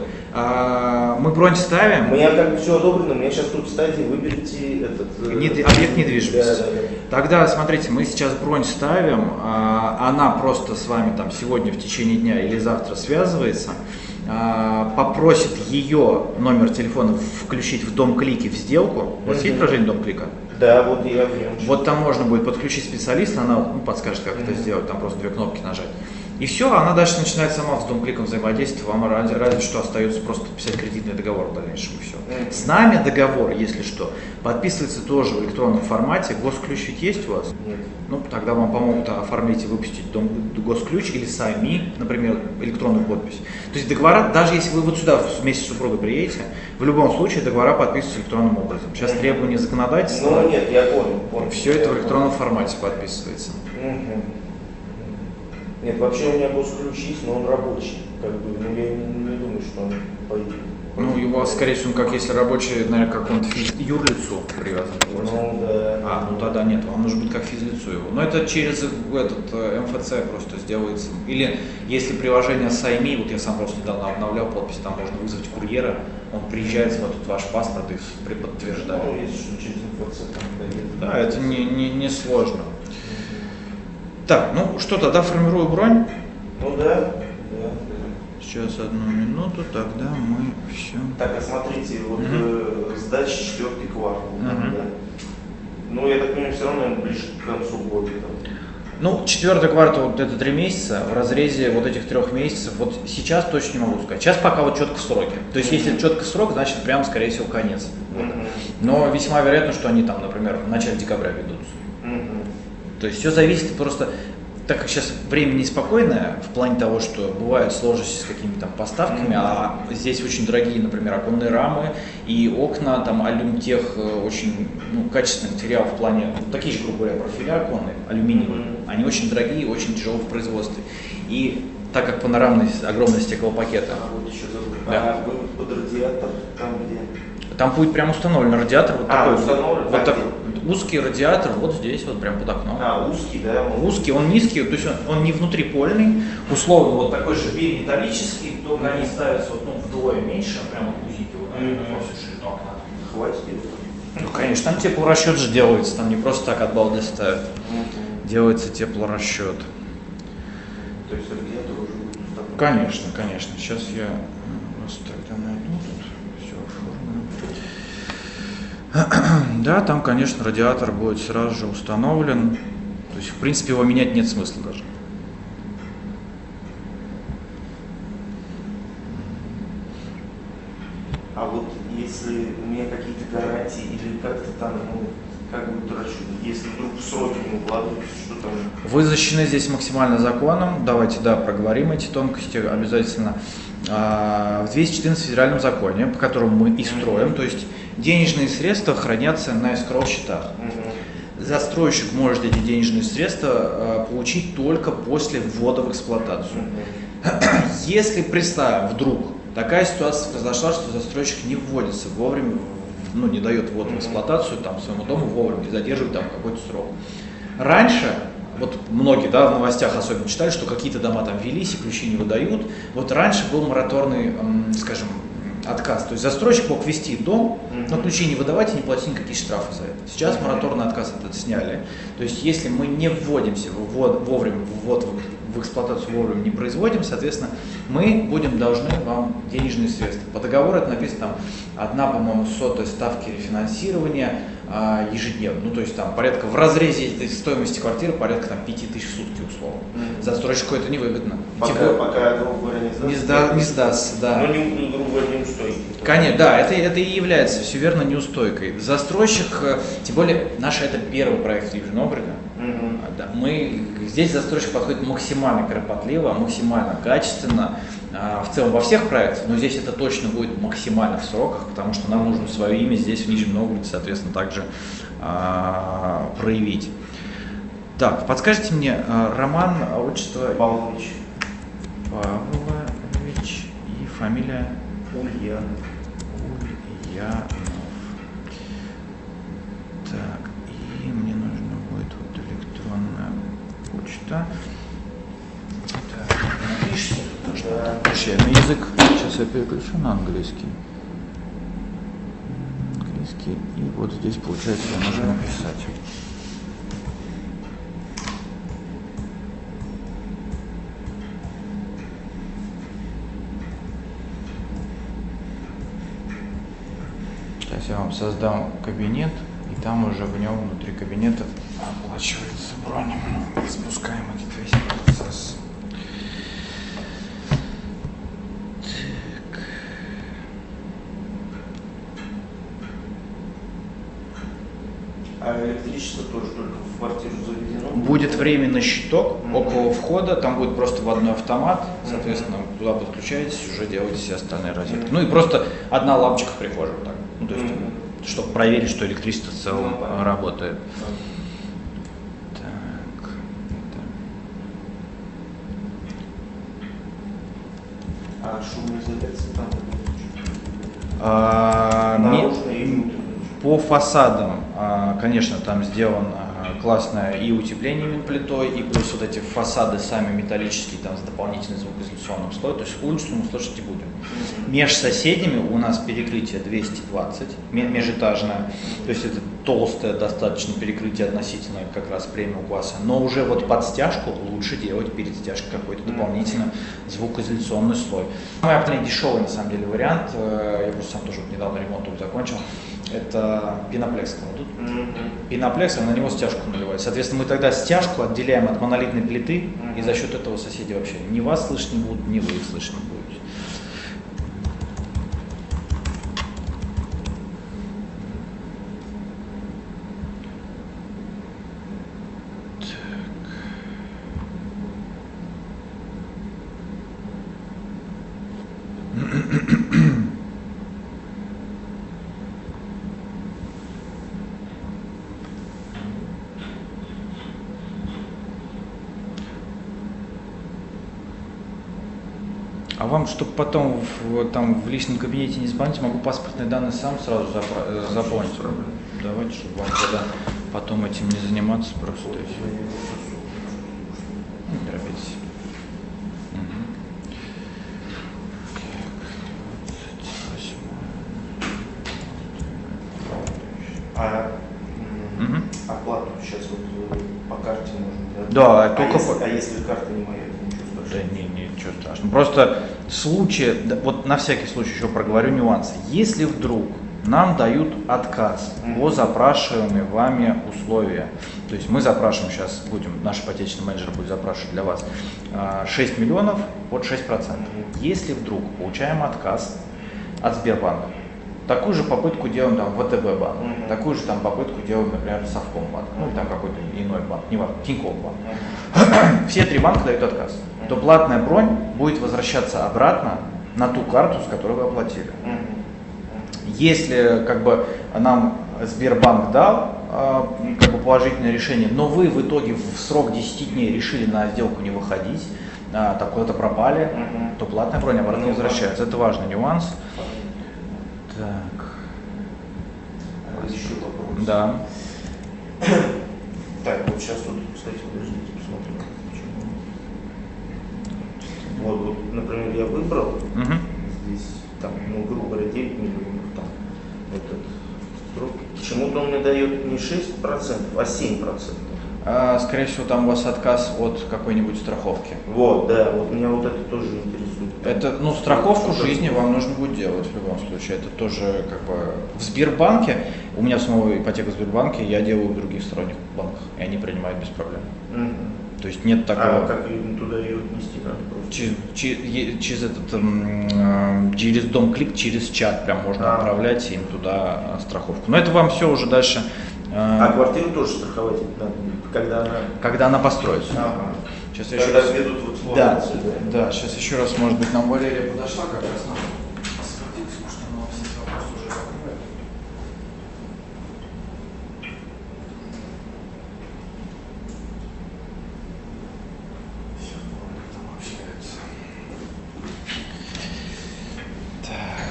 А, мы бронь ставим, У меня как бы все одобрено, у меня сейчас тут в стадии выберите этот... э, Нед- объект недвижимости. Да, да, да. Тогда, смотрите, мы сейчас бронь ставим, а, она просто с вами там сегодня в течение дня или завтра связывается, а, попросит ее номер телефона включить в Дом-клике в сделку. У вас есть Мгм. приложение Дом-клика? Да, вот я в нем. Вот там можно будет подключить специалиста, она ну, подскажет, как это сделать, там просто две кнопки нажать. И все, она дальше начинает сама с Дом-кликом взаимодействовать, вам ради, разве что остается просто подписать кредитный договор в дальнейшем и все. Мгм. С нами договор, если что, подписывается тоже в электронном формате. Госключ ведь есть у вас? Нет. Ну, тогда вам помогут оформить и выпустить дом, госключ или сами, например, электронную подпись. То есть договора, даже если вы вот сюда вместе с супругой приедете, в любом случае договора подписываются электронным образом. Сейчас требования законодательства, Ну нет, я понял. понял. все это в электронном формате подписывается. Мгм. Нет, вообще у меня госключ есть, но он рабочий. Как бы, ну я не, не думаю, что он пойдет. Ну, и у вас, скорее всего, как если рабочий, наверное, к какому-то физ- юрлицу привязан. Ну да. А, ну тогда нет, вам нужно будет как физлицу его. Но это через этот э, эм эф цэ просто сделается. Или если приложение Сайми, вот я сам просто недавно обновлял подпись, там можно вызвать курьера, он приезжает, смотрит ваш паспорт и преподтверждает. Ну, если что, через эм эф цэ там дает. Да, это не, не, не сложно. Так, ну что, тогда формирую бронь. Ну да, да, да. Сейчас одну минуту, тогда мы все. Так, а смотрите, вот Мгм. э, сдача четвертый квартал, там, Мгм. да? Ну, я так понимаю, все равно наверное, ближе к концу года. Там. Ну, четвертый квартал, вот это три месяца, в разрезе вот этих трех месяцев, вот сейчас точно не могу сказать. Сейчас пока вот четко в сроке. То есть, если четко в срок, значит, прям, скорее всего, конец. года. Мгм. Но весьма вероятно, что они там, например, в начале декабря ведутся. Мгм. То есть, все зависит просто, так как сейчас время неспокойное, в плане того, что бывают сложности с какими-то там поставками, а здесь очень дорогие, например, оконные рамы и окна, там, алюмтех, э, очень ну, качественный материал в плане, ну, такие же, грубо говоря, профиля оконные, алюминиевые, Мгм. они очень дорогие, очень тяжелые в производстве. И так как панорамные огромные стеклопакеты, А вот еще забыл. Да. А вы под радиатор там где? там будет прям установлен радиатор, вот А, такой, установлен? вот А так- где? узкий радиатор, вот здесь, вот прям под окном. А, узкий, да? он- Узкий, он низкий, то есть он, он не внутрипольный, условно вот такой же биметаллический, только они ставятся вот, ну, вдвое меньше, прям вот узенький вот Мгм. во всю ширину окна. Хватит его? Ну конечно, там теплорасчет же делается, там не просто так от балды ставят, Мгм. делается теплорасчет. То есть радиатор уже будет установлен? Конечно, конечно, сейчас я вас тогда найду, тут все оформлено. Да, там, конечно, радиатор будет сразу же установлен, то есть в принципе его менять нет смысла даже. А вот если у меня какие-то гарантии или как-то там, ну, как бы трачу, если вдруг в сроки не укладываются, что там? Вы защищены здесь максимально законом. Давайте, да, проговорим эти тонкости обязательно. А, В двести четырнадцатом федеральном законе, по которому мы и строим, то есть денежные средства хранятся на эскроу счетах. Мгм. Застройщик может эти денежные средства а, получить только после ввода в эксплуатацию. Мгм. Если, представим, вдруг такая ситуация произошла, что застройщик не вводится вовремя ну, не дает ввод в эксплуатацию там, своему дому вовремя и задерживает там какой-то срок. Раньше, вот многие, да, в новостях особенно читали, что какие-то дома там велись и ключи не выдают. Вот раньше был мораторный, скажем, отказ. То есть застройщик мог ввести дом, но ключи не выдавать и не платить никакие штрафы за это. Сейчас мораторный отказ этот сняли. То есть если мы не вводимся в вовремя, ввод в эксплуатацию вовремя не производим, соответственно, мы будем должны вам денежные средства. По договору это написано там одна, по-моему, сотая ставки рефинансирования а, ежедневно. Ну, то есть там порядка в разрезе этой стоимости квартиры порядка там пяти тысяч в сутки условно. Mm-hmm. Застройщику это невыгодно. Пока, Типа, пока грубо говоря, не сдаст. Не, сда, не сдаст, да. Но не, грубо говоря, неустойкой. Конечно, да, это, это и является, все верно, неустойкой. Застройщик, тем более, наш это первый проект в Нижнем Новгороде. Mm-hmm. Да, мы, здесь застройщик подходит максимально кропотливо, максимально качественно, а, в целом во всех проектах, но здесь это точно будет максимально в сроках, потому что нам нужно свое имя здесь в Нижнем Новгороде, соответственно, также а, проявить. Так, подскажите мне, Роман, отчество Павлович. Павлович и фамилия Ульянов. Ульянов. Так, и мне нужно будет вот электронная почта. Так, напишите, потому что на язык. Сейчас я переключу на английский. Английский. И вот здесь, получается, я нужно написать. Сейчас я вам создам кабинет, и там уже в нем внутри кабинета оплачивается бронь. Запускаем этот весь процесс. Так. А электричество тоже только в квартиру заведено? Будет временный щиток Mm-hmm. около входа, там будет просто вводной автомат, соответственно, mm-hmm. туда подключаетесь, уже делаете все остальные розетки. Mm-hmm. Ну и просто одна лампочка в прихожей, вот так. Ну, то есть, mm-hmm. чтобы проверить, что электричество в целом mm-hmm. работает. Mm-hmm. Так, это... А шумоизоляция там? А, Наружная и по фасадам, конечно, там сделано классное и утепление минплитой, и плюс вот эти фасады сами металлические, там с дополнительным звукоизоляционным слоем, то есть улицу мы слышать не будем. Между соседями у нас перекрытие двести двадцать, межэтажное, то есть это толстое достаточно перекрытие относительно как раз премиум класса, но уже вот под стяжку лучше делать перед стяжкой какой-то дополнительно звукоизоляционный слой. Самый оптимальный дешевый на самом деле вариант, я просто сам тоже вот недавно ремонт закончил, это пеноплекс кладут. Mm-hmm. Пеноплекс, а на него стяжку наливают. Соответственно, мы тогда стяжку отделяем от монолитной плиты, mm-hmm. и за счет этого соседи вообще ни вас слышать не будут, ни вы их слышать не будете. А вам, чтобы потом в, там, в личном кабинете не звонить, могу паспортные данные сам сразу запра- заполнить. Давайте, чтобы вам тогда потом этим не заниматься просто. Не торопитесь. А Угу. оплату сейчас вот по карте можно, да? Да, а только если, по... а если карта не моя, то ничего Да страшного. не, не, ничего страшного. Просто случай, да, вот на всякий случай еще проговорю нюансы. Если вдруг нам дают отказ по запрашиваемым вами условия, то есть мы запрашиваем сейчас, будем, наш ипотечный менеджер будет запрашивать для вас шесть миллионов под шесть процентов. Если вдруг получаем отказ от Сбербанка, такую же попытку делаем там вэ тэ бэ банк, uh-huh. такую же там попытку делаем, например, Совкомбанк, ну или там какой-то иной банк, не важно, Тинькофф банк. Uh-huh. Все три банка дают отказ. Uh-huh. То платная бронь будет возвращаться обратно на ту карту, с которой вы оплатили. Uh-huh. Если как бы нам Сбербанк дал э, как бы положительное решение, но вы в итоге в срок десяти дней решили на сделку не выходить, э, так куда-то пропали, uh-huh. то платная бронь обратно uh-huh. возвращается. Это важный нюанс. Так. еще вопрос. Да. Так, вот сейчас тут, кстати, подождите, посмотрим. Вот, вот, например, я выбрал Мгм. здесь, там, ну, грубо говоря, девять миллионов, там, этот срок. Почему-то он мне дает не шесть процентов, а семь процентов. А, скорее всего, там у вас отказ от какой-нибудь страховки. Вот, да, вот меня вот это тоже интересует. Это, ну, страховку Что-то- жизни вам нужно будет делать в любом случае. Это тоже как бы в Сбербанке, у меня самого ипотека в Сбербанке, я делаю в других сторонних банках, и они принимают без проблем. Мгм. То есть нет такого. А как ее туда ее отнести надо просто? Через, че- через этот м, э, через дом клик, через чат прям можно А. отправлять им туда э, страховку. Но это вам все уже дальше, э, А квартиру тоже страховать надо, когда она... когда она построится. Ага. Сейчас я еще Когда раз. ведут в Да, эксплуатацию, да. да, сейчас еще раз, может быть, нам Валерия подошла как раз нам посмотреть, что она все эти вопросы уже закрывает. Всё, там общается. Так.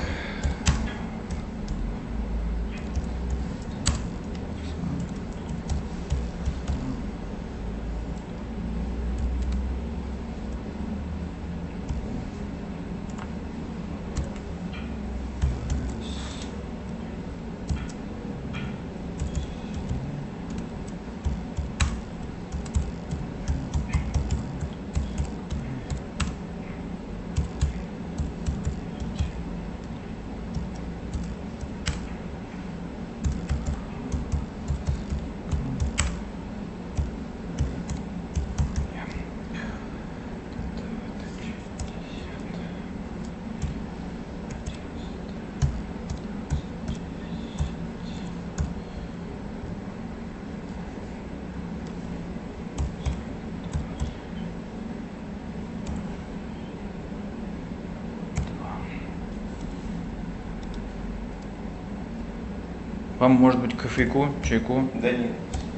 Вам, может быть, кофейку, чайку? Да нет.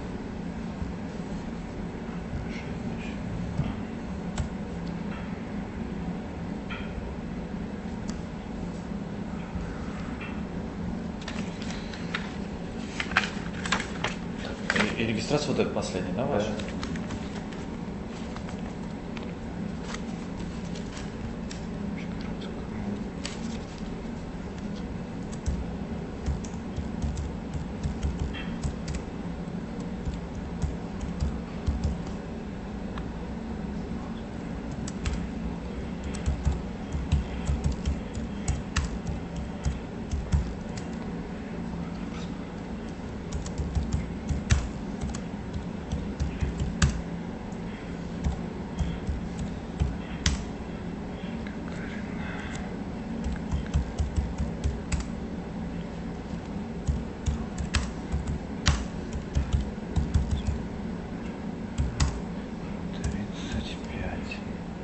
И, и регистрация вот эта последняя, да, ваша? тридцать пять.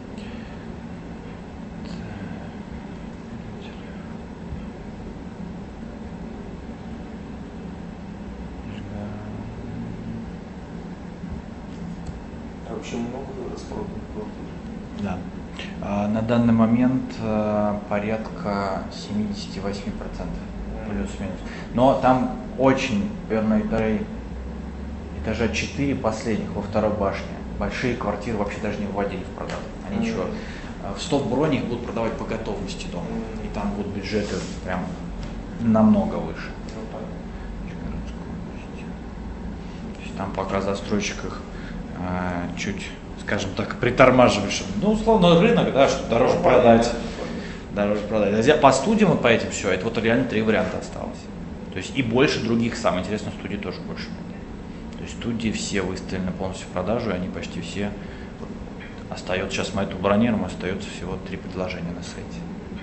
А вообще много распроданных квартир? Да. А, На данный момент а, порядка семьдесят восемь процентов, плюс-минус. Но там очень, наверное, этажей, этажа четыре последних во второй башне. Большие квартиры вообще даже не вводили в продажу. Они Мгм. еще а, в стоп-броне их будут продавать по готовности дома. Мгм. И там будут бюджеты прям намного выше. Ну, так. Нижегородской области. То есть там пока застройщик их а, чуть, скажем так, притормаживает, чтобы, ну, условно, рынок, да, чтобы дороже Ну, продать. понятно. Дороже продать. А по студиям вот по этим все, это вот реально три варианта осталось. То есть и больше других, самое интересное, студий тоже больше нет. То есть студии все выставлены полностью в продажу, и они почти все остается, сейчас мы это бронируем, остается всего три предложения на сайте.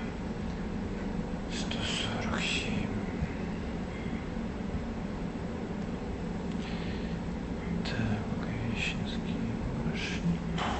сто сорок семь. Так, Благовещенские башни.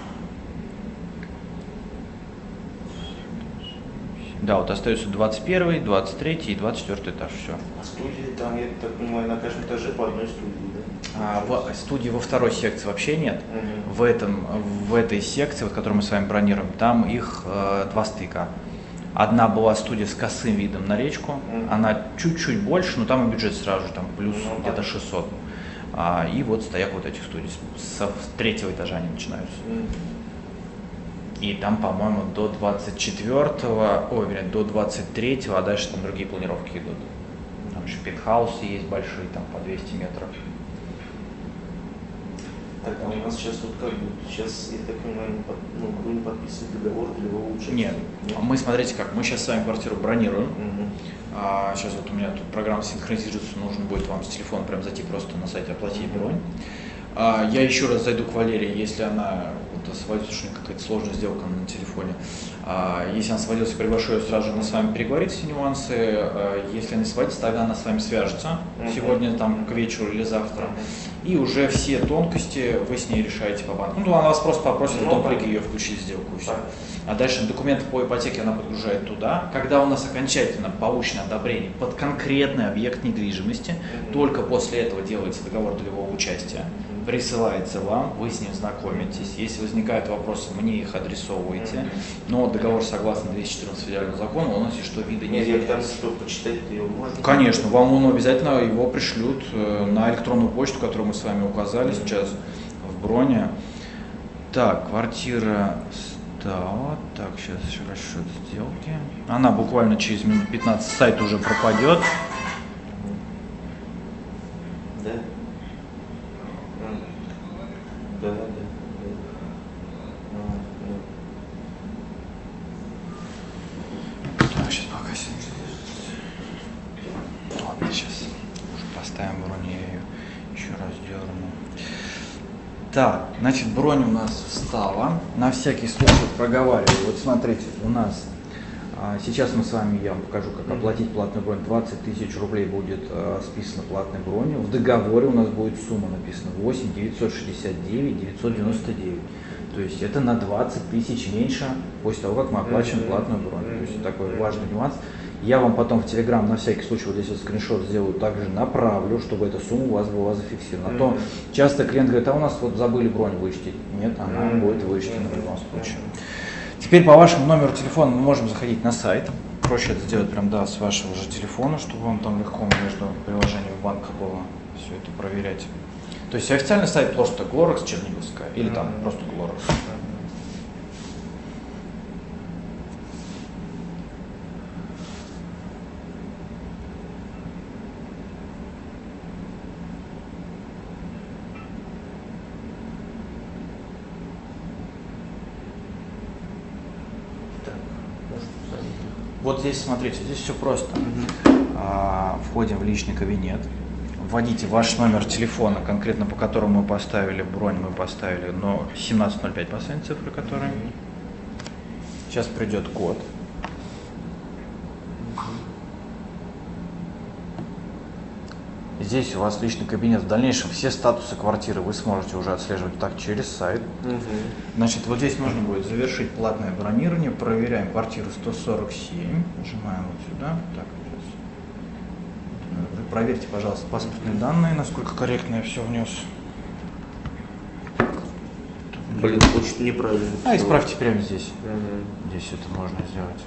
Да, вот остается двадцать первый, двадцать третий и двадцать четвёртый этаж, все. А студии там, я так понимаю, на каждом этаже по одной студии, да? А в студии во второй секции вообще нет. Мгм. В, этом, в этой секции, вот, которую мы с вами бронируем, там их э, два стыка. Одна была студия с косым видом на речку, Мгм. она чуть-чуть больше, но там и бюджет сразу же, там плюс Ну, где-то да. шестьсот. А, и вот стояк вот этих студий, с, с третьего этажа они начинаются. Мгм. И там, по-моему, до двадцать четвёртого, ой, вернее, до двадцать третьего, а дальше там другие планировки идут. Там еще пентхаусы есть большие, там по двести метров. Так, а у нас сейчас вот как бы, сейчас, я так понимаю, не под- ну, вы не подписываете договор долевого участия? Нет, мы, смотрите как, мы сейчас с вами квартиру бронируем. Мгм. А, сейчас вот у меня тут программа синхронизируется, нужно будет вам с телефона прям зайти просто на сайте оплатить бронь. А, я еще раз зайду к Валерии, если она вот освободится, что у нее какая-то сложная сделка на телефоне. А, если она освободится, приглашу ее сразу же, она с вами переговорит все нюансы. А, если она не освободится, тогда она с вами свяжется Мгм. сегодня там к вечеру или завтра. И уже все тонкости вы с ней решаете по банку. Ну, она вас просто попросит Ну, в том да. клике ее включить в сделку и все. Да. А дальше документы по ипотеке она подгружает туда. Когда у нас окончательно получено одобрение под конкретный объект недвижимости, Мгм. только после этого делается договор долевого участия, присылается вам, вы с ним знакомитесь. Если возникают вопросы, мне их адресовываете. Мгм. Но договор согласно двести четырнадцатого федерального закона, у нас есть что виды не Нет, я там изменяется. что, почитать его можно? Конечно, вам он обязательно его пришлют э, на электронную почту, которую мы с вами указали сейчас в броне. Так, квартира стала. Так, сейчас еще расчет сделки. Она буквально через минут пятнадцать сайт уже пропадет. Да? М. Да, да, да. А, Так, сейчас пока ладно, сейчас уже поставим бронь, я ее еще раз дерну. Так, значит, бронь у нас встала. На всякий случай проговариваю. Вот смотрите, у нас а, сейчас мы с вами, я вам покажу, как оплатить платную бронь. двадцать тысяч рублей будет а, списано платной бронью. В договоре у нас будет сумма написана восемь девятьсот шестьдесят девять девятьсот девяносто девять. То есть это на двадцать тысяч меньше после того, как мы оплачиваем Мгм. платную бронь. То есть Мгм. такой важный нюанс. Я вам потом в Телеграм на всякий случай вот здесь вот скриншот сделаю, также направлю, чтобы эта сумма у вас была зафиксирована. А то Мгм. часто клиент говорит, а у нас вот забыли бронь вычтить. Нет, она Мгм. будет вычтена в Мгм. любом случае. Теперь по вашему номеру телефона мы можем заходить на сайт. Проще это сделать прям, да, с вашего же телефона, чтобы вам там легко между приложением в банках было все это проверять. То есть официальный сайт просто Глорекс Черниговская или там Мгм. просто Глорекс. Так, может, сами. Вот здесь, смотрите, здесь все просто. Мгм. А, Входим в личный кабинет, вводите ваш номер телефона, конкретно по которому мы поставили бронь, мы поставили, но семнадцать ноль пять последние цифры, которые. Сейчас придет код. Здесь у вас личный кабинет. В дальнейшем все статусы квартиры вы сможете уже отслеживать так через сайт. Мгм. Значит, вот здесь нужно будет завершить платное бронирование. Проверяем квартиру сто сорок семь. Нажимаем вот сюда. Так, сейчас. Вы проверьте, пожалуйста, паспортные данные, насколько корректно я все внес. Блин, почта неправильно. А, исправьте прямо здесь. Мгм. Здесь это можно сделать.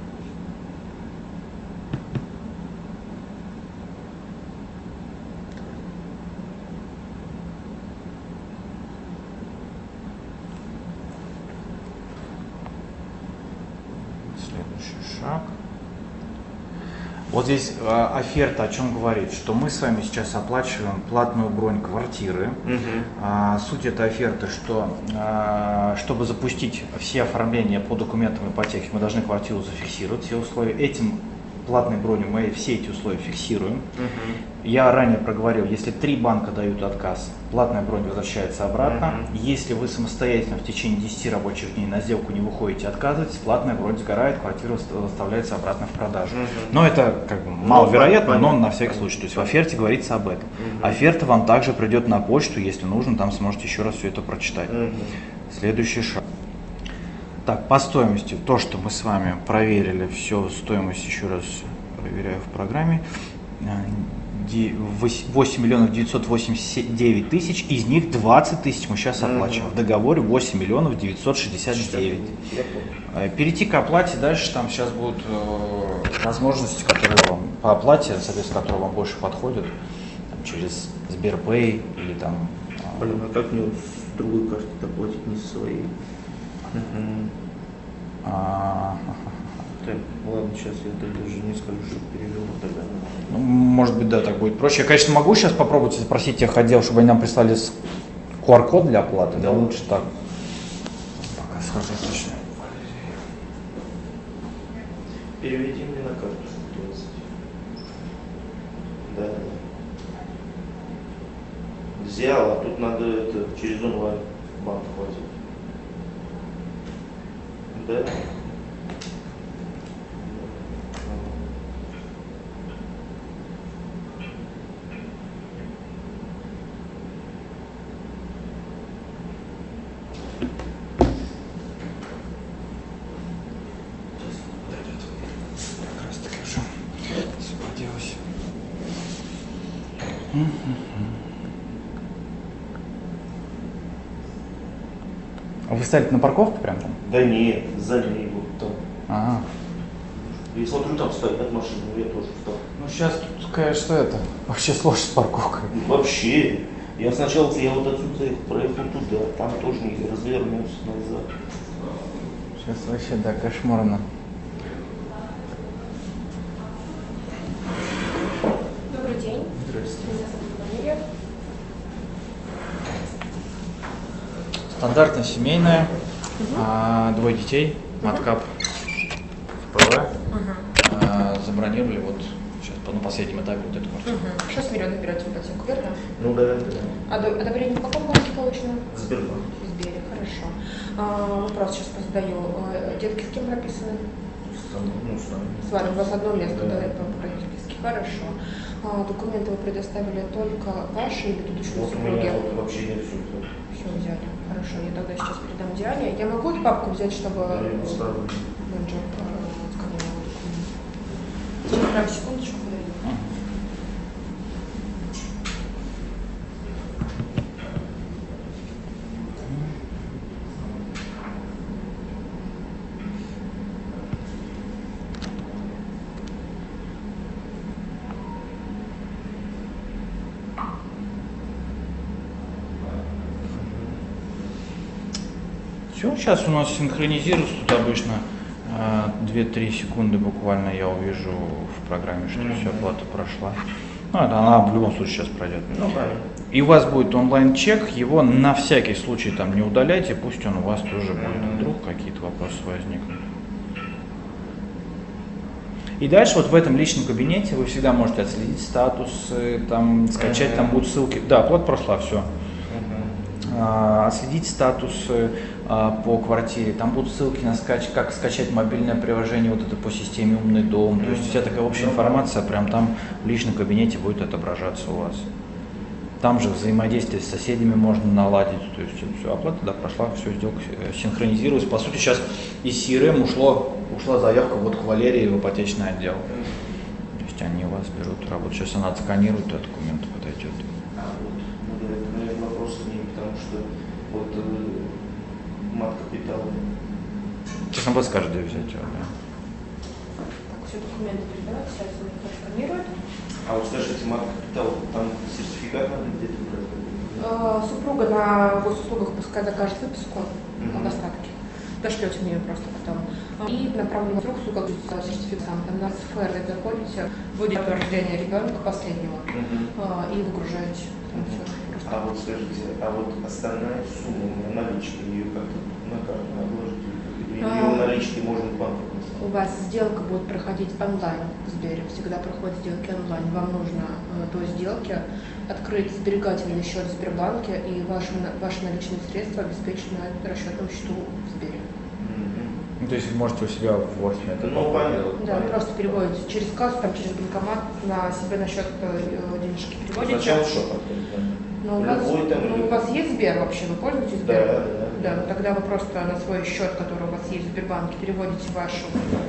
Следующий шаг. Вот здесь э, оферта о чем говорит, что мы с вами сейчас оплачиваем платную бронь квартиры. Мгм. А, суть этой оферты, что а, чтобы запустить все оформления по документам ипотеки, мы должны квартиру зафиксировать, все условия. Этим платной бронью мы все эти условия фиксируем. Мгм. Я ранее проговорил, если три банка дают отказ, платная бронь возвращается обратно. Мгм. Если вы самостоятельно в течение десяти рабочих дней на сделку не выходите, отказываетесь, платная бронь сгорает, квартира выставляется обратно в продажу. Мгм. Но это как бы маловероятно, но понятно. на всякий случай. То есть в оферте говорится об этом. Мгм. Оферта вам также придет на почту, если нужно, там сможете еще раз все это прочитать. Мгм. Следующий шаг. Так, по стоимости, то, что мы с вами проверили, все, стоимость еще раз проверяю в программе. восемь миллионов девятьсот восемьдесят девять тысяч, из них двадцать тысяч мы сейчас оплачиваем. В договоре восемь миллионов девятьсот шестьдесят девять. Перейти к оплате дальше, там сейчас будут э, возможности, которые вам по оплате, соответственно, которые вам больше подходят, там, через Сберпэй или там. Э, Блин, а как мне с другой карты оплатить, не со своей? Угу. А, Так, ладно, сейчас я даже не скажу, что перевел тогда. ну, может быть, да, так будет проще. Я, конечно, могу сейчас попробовать запросить техотдел, чтобы они нам прислали ку ар код для оплаты, да, лучше так. Пока схожу точно. Переведи мне на карту двадцать. Да, да. Взял, а тут надо это через онлайн банк платить. Да. Как раз таки уже освободилась. А вы стали на парковке прям там? Да нет, за ней вот там. Ага. И смотрю, там стоят машины, я тоже встал. Ну сейчас тут, конечно, это вообще сложно с парковкой. Вообще. Я сначала я вот отсюда проехал туда, там тоже не развернулся назад. Сейчас вообще, да, кошмарно. Добрый день. Здравствуйте. Меня зовут Валерия. Стандартная семейная, а, двое детей, маткап, ФПВ. А, забронировали вот сейчас по- на последнем этапе вот эту квартиру. Угу. шесть миллионов берете в ипотеку, верно? Ну да, да. А до- одобрение в каком банке получено? Сбербанк. В Сбере, хорошо. А, вопрос сейчас задаю. А, детки с кем прописаны? Сам, ну, сам. С вами, у вас одно место, Да. да, это по-родительски. Хорошо. А, документы вы предоставили только ваши или тут еще Вот у супруги? меня вот вообще нет все. Все взяли. Хорошо, я тогда сейчас передам Диане. Я могу эту папку взять, чтобы Да, я поставлю. менеджер э, отсканировал документы? Сейчас, прям секундочку, подойду. Все, сейчас у нас синхронизируется, тут обычно а, две-три секунды буквально я увижу в программе, что все, оплата прошла. Ну, это она в любом случае сейчас пройдет. Ну, правильно. И у вас будет онлайн-чек, его на всякий случай там не удаляйте, пусть он у вас тоже будет, вдруг какие-то вопросы возникнут. И дальше вот в этом личном кабинете вы всегда можете отследить статус, э, там, скачать, там будут ссылки. Да, оплата прошла, все. А, отследить статус э, а, по квартире, там будут ссылки на скач, как скачать мобильное приложение вот это по системе «Умный дом», то есть вся такая общая информация прям там в личном кабинете будет отображаться у вас. Там же взаимодействие с соседями можно наладить, то есть все, оплата, да, прошла, все, сделка э, синхронизировалась. По сути, сейчас из си эр эм ушло, ушла заявка вот к Валерии в ипотечный отдел. То есть они у вас берут работу. Сейчас она отсканирует, и документ подойдет. А вот, ну, да, это, наверное, вопрос к ней, потому что вот э, мат капитал. Сейчас она подскажет, где взять его, да. Так, все документы передавать, сейчас они их отсканируют. А вот скажите, мат капитал, там сертификат надо где-то брать? Э, Супруга на госуслугах пускай закажет выписку Мгм. об остатке. Дошлете мне ее просто потом. И направлю инструкцию, как сделать сертификат. Там на СФР вы заходите, вводите рождение ребенка последнего э, и выгружаете. Там всё просто. А вот скажите, а вот остальная сумма у меня наличка, ее как-то на карту отложить? Или А. ее налички можно в банк отнести? У вас сделка будет проходить онлайн в Сбере. Всегда проходят сделки онлайн. Вам нужно э, до сделки открыть сберегательный счет в Сбербанке, и ваши, на- ваши наличные средства обеспечены на расчетном счету в Сбере. Мгм. Ну, то есть вы можете у себя в WordPress это Ну, понятно. делать. Да, вы просто переводите через кассу, там, через банкомат на себе на счет э, денежки переводите. Сначала счет открыть, да? Но у, вас, Любой там ну, или- у вас есть Сбер вообще? Вы пользуетесь Да, Сбером? да, Да, ну тогда вы просто на свой счет, который у вас есть в Сбербанке, переводите вашу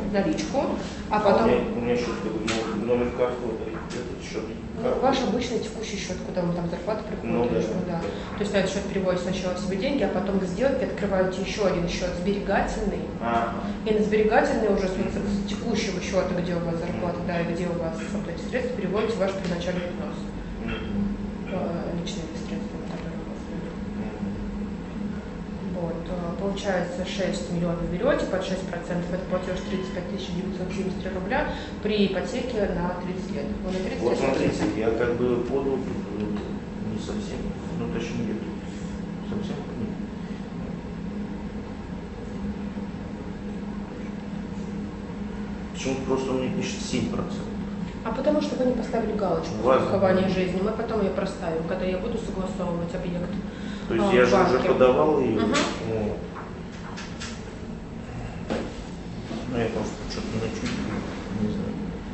наличку, а А потом у, меня, у меня счет какой, ну, номер карты, вот этот счет. ну, ваш обычный текущий счет, куда вам там зарплата приходит, Ну, или да, что, да. да. То есть на этот счет переводите сначала себе деньги, а потом вы сделаете, открываете еще один счет сберегательный, А, и на сберегательный уже с с текущего счета, где у вас зарплата, да, и где у вас эти средства, переводите ваш первоначальный взнос, мгм, э, личные средства, которые у вас были. мгм. Вот, э, получается шесть миллионов берете, под шесть процентов это платеж тридцать пять тысяч девятьсот семьдесят три рубля при ипотеке на тридцать лет. Вы на тридцать Вот лет смотрите, платите? я как бы подал э, не совсем, ну точнее нет, совсем нет. Почему-то просто он мне пишет семь процентов. А потому что вы не поставили галочку Важно. страхования жизни. Мы потом ее проставим, когда я буду согласовывать объект. То есть А, я в же уже банке. подавал ее. Мгм. Вот. Ну я просто что-то начну, не знаю.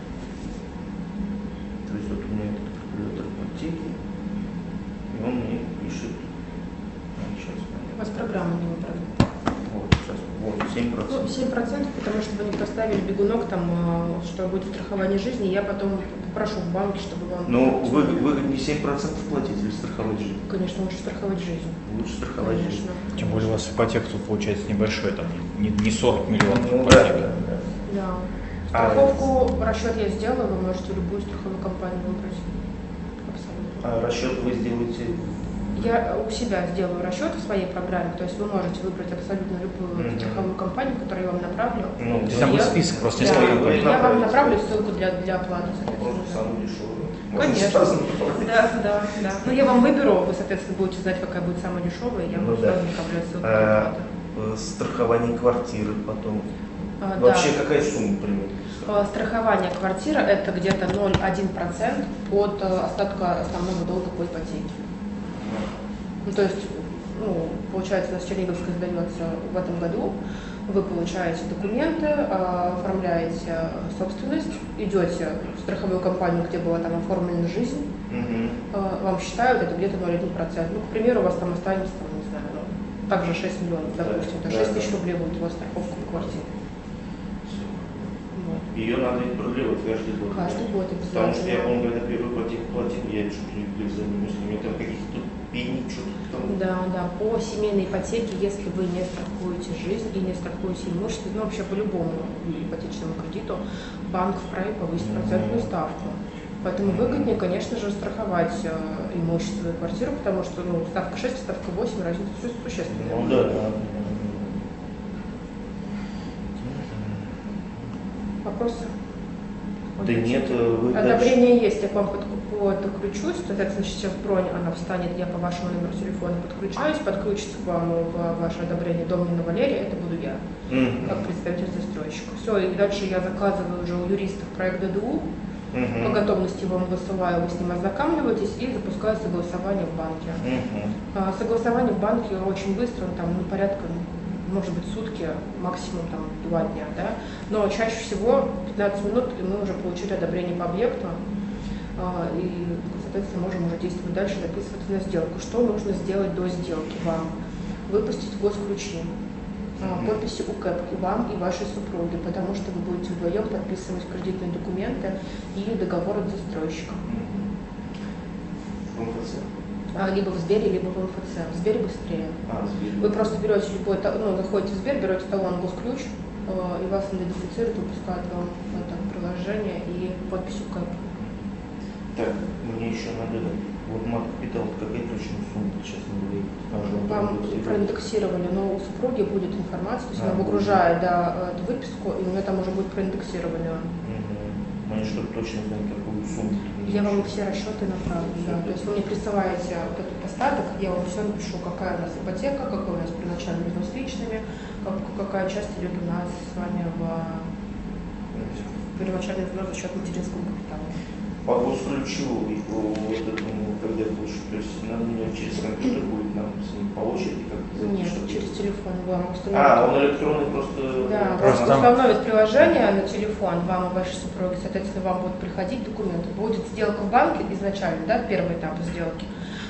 То есть вот у меня этот калькулятор ипотеки, и он мне пишет. А, сейчас, У вас программа не выбрана. вот, сейчас, вот, семь Ну, процентов. семь процентов, потому что вы не поставили бегунок, там, э, что будет страхование жизни. Я потом попрошу в банке, чтобы вам... Но вы, вы не семь процентов платите или страховать жизнь? Конечно, лучше страховать жизнь. Лучше страховать жизнь. Конечно. Тем более у вас ипотека тут получается небольшой, там не, не сорок миллионов Ну, ипотеки. да, да, да. Да. А, Страховку, расчет я сделаю, вы можете любую страховую компанию выбрать. Абсолютно. А расчет вы сделаете? Я у себя сделаю расчет в своей программе, то есть вы можете выбрать абсолютно любую Мгм. страховую компанию, которую я вам направлю. Ну, То есть там будет Я- список просто Да, несколько вы компаний. я вам направите. направлю ссылку для, для оплаты, Просто соответственно. самый дешевый. Конечно. Можно сразу направить. Да, да, да. Ну я вам выберу, вы, соответственно, будете знать, какая будет самая дешевая, и я Ну вам да. сразу направляю ссылку для А, оплаты. э, страхование квартиры потом. А, Вообще да. какая сумма примерно? А, Страхование квартиры это где-то ноль целых один десятых процента от э, остатка основного долга по ипотеке. Ну, то есть, ну, получается, у нас Черниговская сдается в этом году, вы получаете документы, а, оформляете собственность, идете в страховую компанию, где была там оформлена жизнь, Мгм. а, вам считают это где-то ноль целых один десятых процента. Ну, к примеру, у вас там останется, там, не знаю, ну, также шесть миллионов, Да, допустим, это да, шесть тысяч да. рублей будет у вас страховка по квартире. Вот. Ее надо ведь продлевать каждый год. Каждый год Потому что я обязательно. помню, когда первую ипотеку платил, я чуть ли не за ним, если у меня там каких-то пени, что-то там. Да, да, по семейной ипотеке, если вы не страхуете жизнь и не страхуете имущество, ну вообще по любому ипотечному кредиту, банк вправе повысить процентную ставку. Поэтому выгоднее, конечно же, страховать э, имущество и квартиру, потому что ну, ставка шесть, ставка восемь, разница су- существенная. Ну да, да. Вопросы? Да нет, вы дальше. Одобрение есть, я к вам под- подключусь, соответственно, сейчас бронь, она встанет, я по вашему номеру телефона подключаюсь, подключится к вам в ваше одобрение Домнина Валерия, это буду я, Мгм. как представитель застройщика. Все, и дальше я заказываю уже у юристов проект ДДУ, Мгм. по готовности вам высылаю, вы с ним ознакомливаетесь и запускаю согласование в банке. Мгм. А, Согласование в банке очень быстро, ну, там, ну, порядка, ну, может быть, сутки, максимум там два дня, да, но чаще всего пятнадцать минут, и мы уже получили одобрение по объекту, а, и, соответственно, можем уже действовать дальше, записываться на сделку. Что нужно сделать до сделки вам? Выпустить госключи, а, Мгм. подписи УКЭП и вам, и вашей супруге, потому что вы будете вдвоем подписывать кредитные документы и договор от застройщика. В МФЦ. А, Либо в Сбере, либо в МФЦ. В Сбере быстрее. А, Сбер. Вы просто берете любой, та- ну, заходите в Сбер, берете талон госключ, э, и вас идентифицируют, выпускают вам это приложение и подпись УКЭП. Так, мне еще надо, вот мат капитал, какая точная сумма сейчас на говорит? Вам проиндексировали, но у супруги будет информация, то есть А, она будет. выгружает да, эту выписку, и у нее там уже будет проиндексирование. Мне чтобы точно знать, какую сумму. Я вам все расчеты направлю, да. То есть вы мне присылаете вот этот остаток, я вам все напишу, какая у нас ипотека, какой у нас первоначальный взнос личными, как- какая часть идет у нас с вами в первоначальный взнос за счет материнского капитала. По госключу и по вот этому, когда получу, то есть надо мне через компьютер будет нам с ним по очереди как-то зайти, Нет, чтобы- через телефон вам установят. А, он электронный просто. Да, Просто просто там- установит приложение на телефон вам и вашей супруге, соответственно, вам будут приходить документы. Будет сделка в банке изначально, да, первый этап сделки.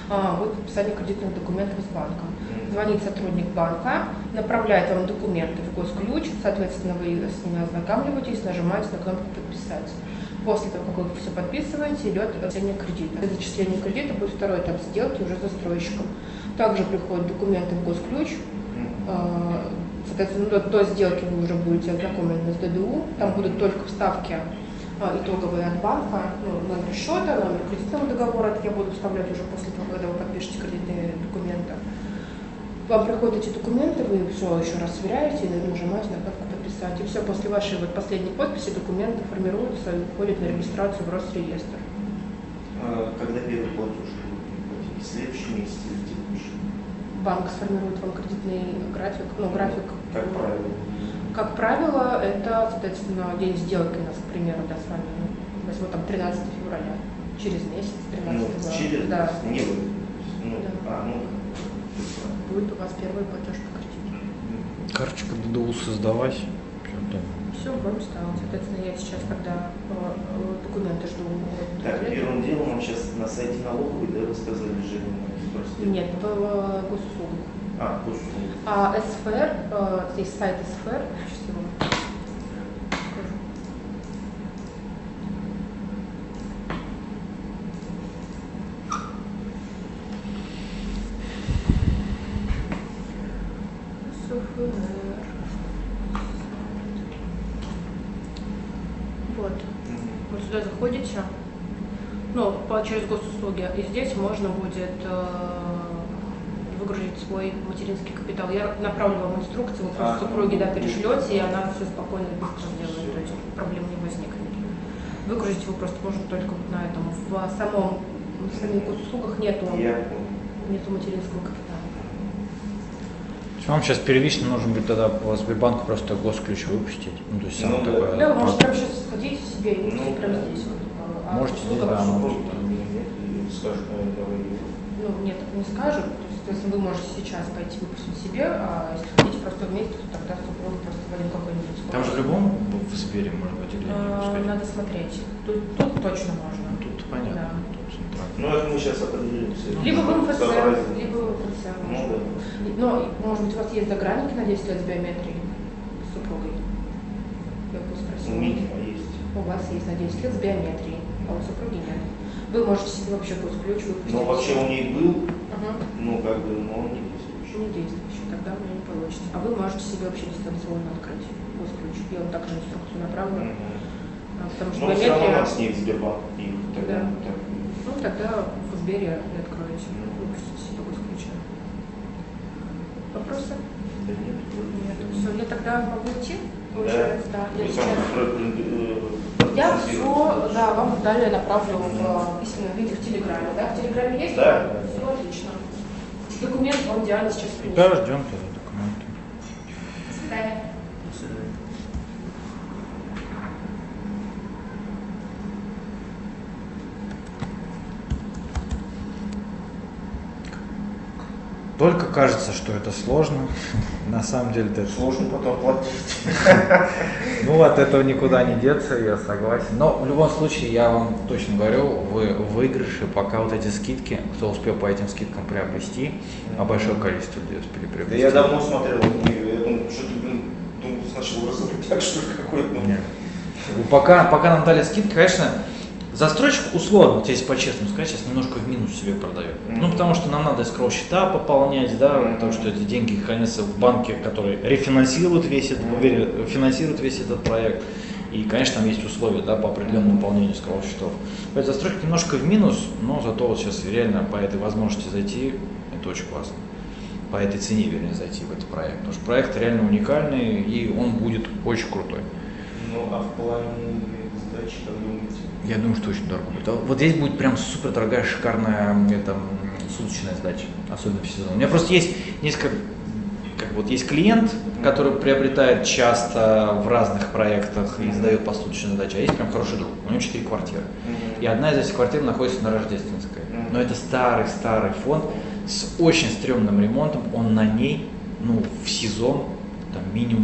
а, будет подписание кредитных документов с банком. Звонит сотрудник банка, направляет вам документы в госключ, соответственно, вы с ними ознакомливаетесь, нажимаете на кнопку «Подписать». После того, как вы все подписываете, идет зачисление кредита. Для зачисления кредита будет второй этап сделки уже с застройщиком. Также приходят документы в госключ. Соответственно, до сделки вы уже будете ознакомлены с ДДУ. Там будут только вставки итоговые от банка, ну, номер счета, номер кредитного договора. Это я буду вставлять уже после того, когда вы подпишете кредитные документы. Вам приходят эти документы, вы все еще раз сверяете и нажимаете на кнопку «Подписать». И все, после вашей вот последней подписи документы формируются и уходят на регистрацию в Росреестр. А когда первый платеж будет? В следующем месяце или в текущем? Банк сформирует вам кредитный график, ну, график. Как правило. Как правило, это, соответственно, день сделки у нас, к примеру, да, с вами, возьму там тринадцатого февраля, через месяц, тринадцатого. Ну, через да. не вы. Ну, Да. а, ну, Будет у вас первый платеж по кредиту. Карточка ДДУ создавать. Все, будем ставить. Соответственно, я сейчас, когда э, документы жду. так, первым делом вам сейчас на сайте налоговой, да, вы сказали, Женя, спросите? Нет, в э, госуслугах. А, госуслуги. А СФР, э, здесь сайт СФР, сейчас его покажу. СФР. Вот. Вот сюда заходите, ну, по, через госуслуги, и здесь можно будет э, выгрузить свой материнский капитал. Я направлю вам инструкцию, вы просто А. супруге, да, перешлете, и она все спокойно и быстро сделает, то есть проблем не возникнет. Выгрузить вы просто можно только вот на этом. В самом, в самих госуслугах нету, Я понял. нету материнского капитала. Вам сейчас первично нужно будет тогда по Сбербанку просто госключ выпустить. Ну, то есть сам Ну, да. такой. Да, вы можете прямо сейчас сходить себе и Ну, прямо да. здесь. Вот, а Можете госуслуга здесь, да, ваша- можете. Супруг там нет, и скажет, наверное, давай его. Ну, нет, так не скажут. То есть, соответственно, вы можете сейчас пойти выпустить себе, а если хотите просто вместе, то тогда супруг просто в один какой-нибудь. Там же в любом в Сбере может быть или не А, пускать? Надо смотреть. Тут, тут точно можно. Ну, тут понятно. Да. Тут центрально. Ну, это мы сейчас определимся. Либо в МФЦ, Сообразим. либо в МФЦ. Ну, может да. быть. Но, может быть, у вас есть загранники на десять лет с биометрией с супругой? Я бы У спросила. меня есть. У вас есть на десять лет с биометрией, а у супруги нет. Вы можете себе вообще госключ выпустить. Ну, вообще у нее был, Ага. ну, как бы, но он не действующий. Не действующий, тогда у меня не получится. А вы можете себе вообще дистанционно открыть госключ. Я вам также инструкцию направлю. Мгм. А, Потому что Но все равно биометрия... надо с ней в Сбербанк их тогда. Да. Так. Ну, тогда в Сбере и откроете, выпустите себе госключа. Вопросы? Да нет, вроде Нет. нет. Все, я тогда могу идти? Получается, да. Вы Я сам сейчас... про- э, Я процессируете. все, да, вам далее направлю в письменном виде в Телеграме. Да, в Телеграме есть? Да. Все отлично. Документ вам Диана сейчас принесет. Да, ждем тогда документы. До свидания. До свидания. Только кажется, что это сложно. На самом деле это Сложно потом платить. Ну, от этого никуда не деться, я согласен. Но в любом случае, я вам точно говорю, вы в выигрыше, пока вот эти скидки, кто успел по этим скидкам приобрести, а большое количество людей успели Да приобрести. я давно смотрел книгу, я думал, что ты, блин, думал, сначала разрубяк, что ли, какой-то. ну. Нет. Ну, Пока, пока нам дали скидки, конечно, застройщик условно, вот если по-честному сказать, сейчас немножко в минус себе продает. Ну, потому что нам надо escrow счета пополнять, да, потому что эти деньги хранятся в банке, который рефинансирует весь этот, вере- финансирует весь этот проект. И, конечно, там есть условия, да, по определенному выполнению escrow счетов. Поэтому застройщик немножко в минус, но зато вот сейчас реально по этой возможности зайти, это очень классно. По этой цене, вернее, зайти в этот проект. Потому что проект реально уникальный, и он будет очень крутой. Ну, а в плане сдачи, как думаете? Я думаю, что очень дорого будет. А Вот здесь будет прям супер дорогая, шикарная это, м, суточная сдача, особенно в сезон. У меня просто есть несколько, как вот есть клиент, который приобретает часто в разных проектах и сдает по суточной сдаче, а есть прям хороший друг. У него четыре квартиры. И одна из этих квартир находится на Рождественской. Но это старый-старый фонд с очень стрёмным ремонтом. Он на ней, ну, в сезон, там, минимум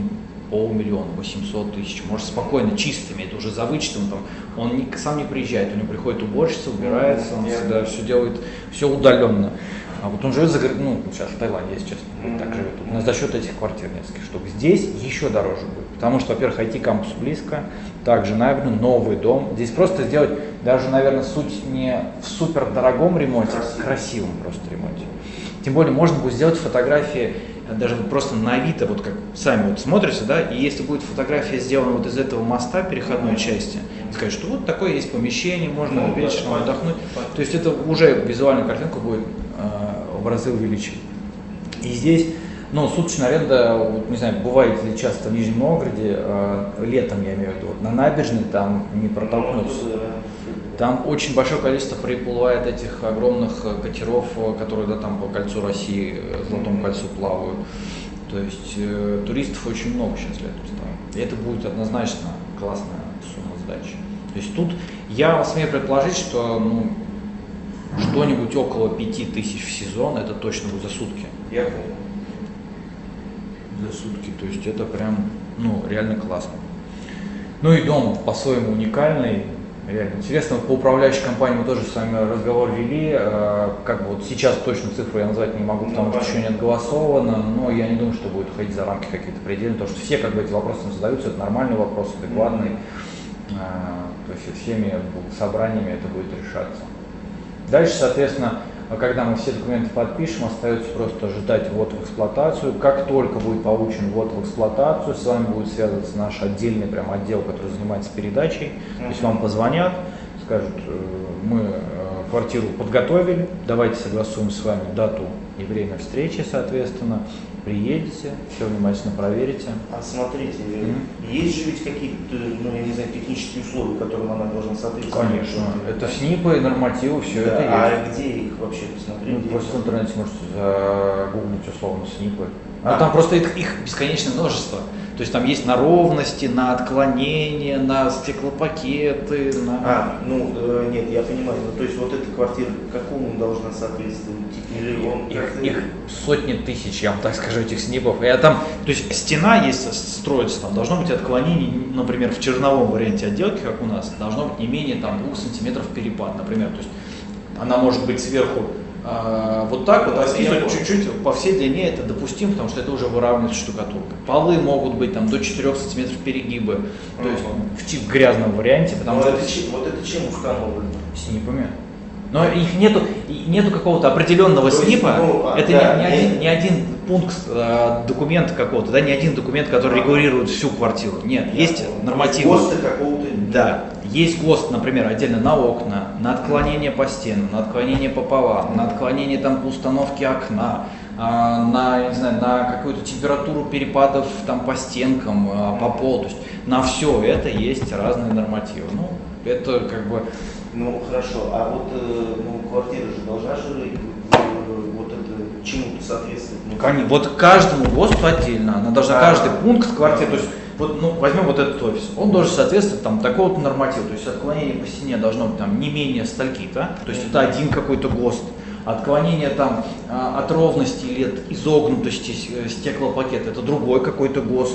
полмиллиона, восемьсот тысяч, может спокойно, чистыми, это уже за вычетом, там, он не, сам не приезжает, у него приходит уборщица, убирается, он всегда все делает, все удаленно. А вот он живет за городом, ну, сейчас в Таиланде, если честно, mm-hmm. так живет. У нас за счет этих квартир нескольких штук. Здесь еще дороже будет, потому что, во-первых, ай ти-кампус близко, также, наверное, новый дом. Здесь просто сделать, даже, наверное, суть не в супер дорогом ремонте, а красивом просто ремонте. Тем более, можно будет сделать фотографии, даже вот просто на Авито, вот как сами вот смотрите, да, и если будет фотография сделана вот из этого моста переходной части, сказать, что вот такое есть помещение, можно ну, вечером да, отдохнуть, то есть это уже визуальную картинку будет э, в разы увеличить. И здесь, ну, суточная аренда, вот, не знаю, бывает ли часто в Нижнем Новгороде, э, летом я имею в виду, вот, на набережной там не протолкнуться. Там очень большое количество приплывает этих огромных катеров, которые да, там по кольцу России, Золотому кольцу плавают. То есть э, туристов очень много сейчас летом стало. И это будет однозначно классная сумма сдачи. То есть тут я смею предположить, что ну, что-нибудь около пяти тысяч в сезон, это точно будет за сутки. Я понял. За сутки, то есть это прям, ну, реально классно. Ну и дом по-своему уникальный. Реально интересно. По управляющей компании мы тоже с вами разговор вели. Как бы вот сейчас точно цифру я назвать не могу, потому что еще не отголосовано, но я не думаю, что будет ходить за рамки какие-то предельные, потому что все как бы эти вопросы задаются, это нормальный вопрос, адекватный. То есть всеми собраниями это будет решаться. Дальше, соответственно, когда мы все документы подпишем, остается просто ждать ввод в эксплуатацию. Как только будет получен ввод в эксплуатацию, с вами будет связываться наш отдельный прям отдел, который занимается передачей. Mm-hmm. То есть вам позвонят, скажут, мы квартиру подготовили, давайте согласуем с вами дату и время встречи, соответственно. Приедете, все внимательно проверите. А смотрите, mm-hmm. есть же ведь какие-то, ну я не знаю, технические условия, которым она должна соответствовать? Конечно. Это СНИПы, нормативы, все да, это есть. А где их вообще посмотреть? Ну, просто в интернете можете загуглить условно СНИПы. А, а там просто их, их бесконечное множество. То есть там есть на ровности, на отклонения, на стеклопакеты, на... А, ну, э, нет, я понимаю, ну, то есть вот эта квартира какому должна соответствовать? Или он их, их сотни тысяч, я вам так скажу, этих снипов. Я там, то есть стена есть, строится, там должно быть отклонение, например, в черновом варианте отделки, как у нас, должно быть не менее там, двух сантиметров перепад, например. То есть она может быть сверху а, вот так вот, а снизу чуть-чуть по всей длине это допустимо, потому что это уже выравнивает штукатурка. Полы могут быть там до четырёх сантиметров перегибы, то есть в, в грязном варианте. Потому что это, вот это чем установлено? снипами. Но их нету, нету какого-то определенного то снипа, есть, ну, это да, не, не, один, не один пункт э, документа какого-то, да, не один документ, который а, регулирует всю квартиру. Нет, я есть понял. Нормативы. ГОСТы какого-то. Да, есть ГОСТ, например, отдельно на окна, на отклонение по стенам, на отклонение по полам, на отклонение там по установке окна, э, на, не знаю, на какую-то температуру перепадов там по стенкам, э, по полу. То есть на все это есть разные нормативы. Ну, это как бы. Ну хорошо, а вот ну, квартира же должна же вот это чему-то соответствовать? Ну, Конечно, вот каждому ГОСТу отдельно, она должна, а, каждый пункт квартиры, то есть вот, ну, возьмем вот этот офис, он должен соответствовать там такого-то норматива, то есть отклонение по стене должно быть там не менее стальки-то, то есть это один какой-то ГОСТ. Отклонение там от ровности или от изогнутости стеклопакета, это другой какой-то ГОСТ,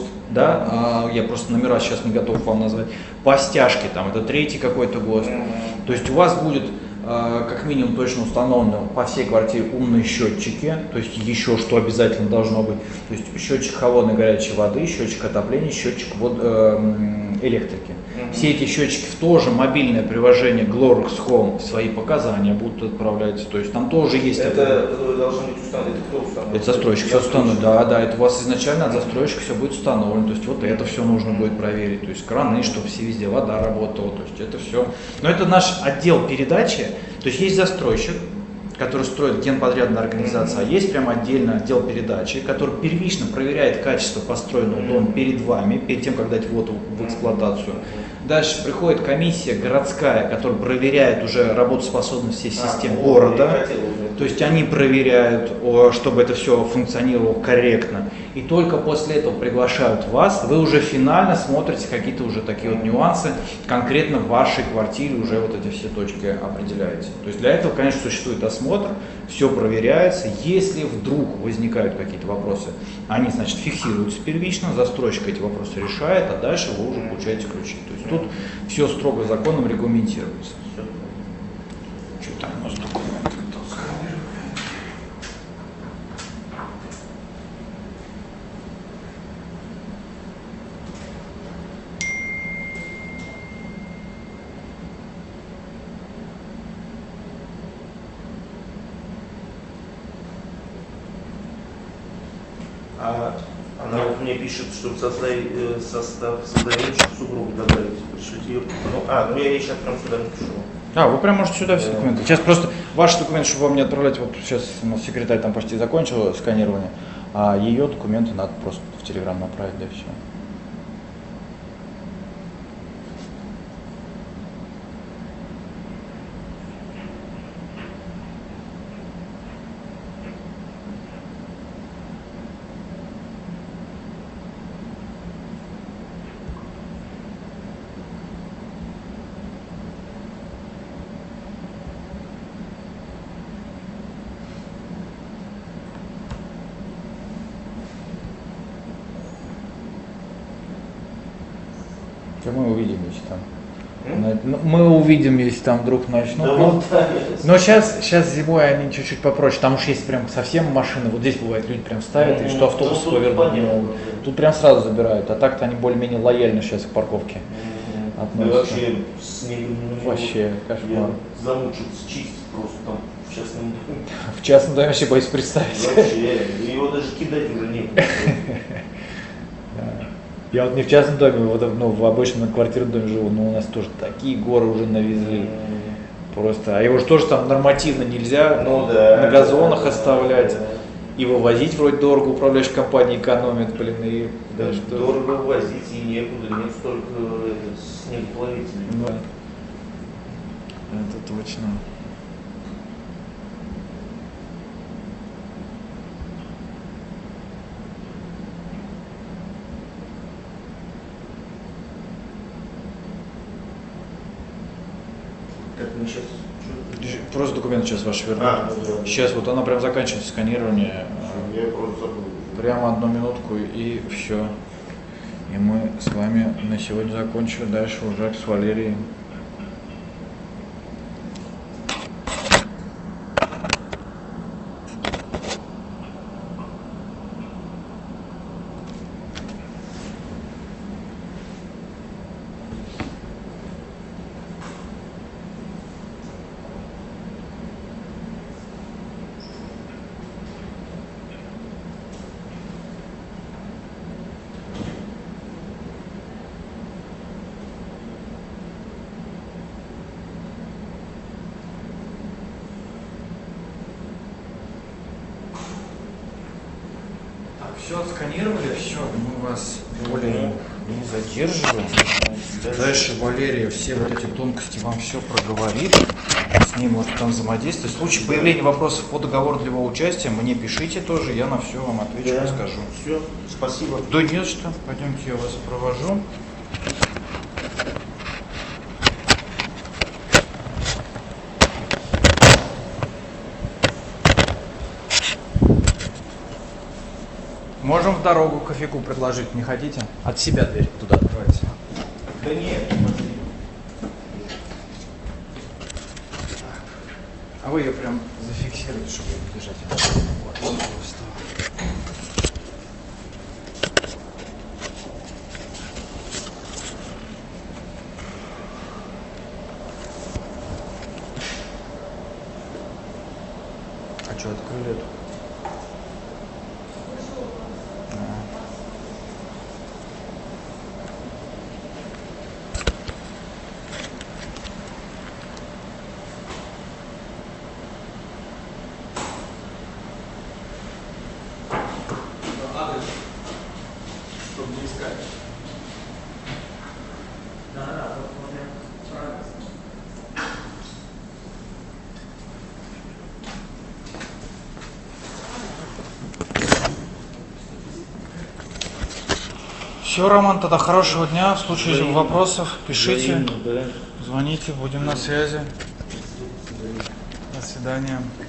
да, я просто номера сейчас не готов вам назвать, по стяжке там, это третий какой-то ГОСТ, то есть у вас будет как минимум точно установлено по всей квартире умные счетчики, то есть еще что обязательно должно быть, то есть счетчик холодной и горячей воды, счетчик отопления, счетчик вод, э, электрики. Mm-hmm. Все эти счетчики в то же мобильное приложение Glorx Home свои показания будут отправлять, то есть там тоже есть. Это, это должно быть установлено, это кто установит? Это застройщик все установит, да, да, это у вас изначально от застройщика все будет установлено, то есть вот это все нужно будет проверить, то есть краны, чтобы все везде вода работала, то есть это все. Но это наш отдел передачи, то есть есть застройщик, который строит генподрядная организация, mm-hmm. а есть прямо отдельно отдел передачи, который первично проверяет качество построенного дома перед вами, перед тем, как дать ввод в эксплуатацию. Дальше приходит комиссия городская, которая проверяет уже работоспособность всей системы А, города. я хотел уже. То есть они проверяют, о, чтобы это все функционировало корректно. И только после этого приглашают вас, вы уже финально смотрите какие-то уже такие вот нюансы, конкретно в вашей квартире уже вот эти все точки определяете. То есть для этого, конечно, существует осмотр, все проверяется. Если вдруг возникают какие-то вопросы, они, значит, фиксируются первично, застройщик эти вопросы решает, а дальше вы уже получаете ключи. То есть тут все строго законом регламентируется. Что там у нас документы? А она вот мне пишет, чтобы составить э, состав создающих супруг добавить. Пришлите ее. Ну, а, ну я ей сейчас прям сюда напишу. А, вы прям можете сюда все Да. документы. Сейчас просто ваши документы, чтобы вам не отправлять, вот сейчас у нас секретарь там почти закончил сканирование, а ее документы надо просто в Телеграм направить, да и все. Мы увидим, если там. М? Ну, мы увидим, если там вдруг начнут. Да Ну, вот, да, я- но сейчас, сейчас зимой они чуть-чуть попроще. Там уж есть прям совсем машины. Вот здесь бывает, люди прям ставят, и Мгм. что автобус Ну, тут повернуть не понятно, могут. да. Тут прям сразу забирают. А так-то они более-менее лояльны сейчас к парковке. Да относятся. вообще снегом не Вообще, Я кошмар. замучился чистить просто там в частном доме. В частном доме вообще боюсь представить. Вообще, его даже кидать уже некуда. Я вот не в частном доме, вот, ну, в обычном квартирном доме живу, но у нас тоже такие горы уже навезли. Просто. А его же тоже там нормативно нельзя Ну да. на газонах Да, оставлять. да. И вывозить вроде дорого, управляющая компания экономит, блин, и Да, да, что. дорого возить и некуда, нет столько это, снегоплавителей. Да. Это точно. Так, мы сейчас... Просто документы сейчас ваши вернут. А, ну да. Сейчас вот она прям заканчивает сканирование. Я просто забыл. Прямо одну минутку и все. И мы с вами на сегодня закончили. Дальше уже с Валерией. Все отсканировали, все, мы вас более не задерживаем. Дальше Валерия все вот эти тонкости вам все проговорит. С ней может там взаимодействовать. В случае появления вопросов по договору для его участия, мне пишите тоже, я на все вам отвечу, Да. расскажу. Все, спасибо. Да не за что, пойдемте я вас провожу. Можем в дорогу кофейку предложить, не хотите? От себя дверь туда открывайте. Да нет, пошли. А вы ее прям зафиксируете, чтобы не бежать. Вот, вот, а что, открыли эту? Чтобы не искать. Да, да, Все, Роман, тогда хорошего дня. В случае Взаимно. вопросов пишите, Взаимно, да. звоните, будем на связи. До свидания.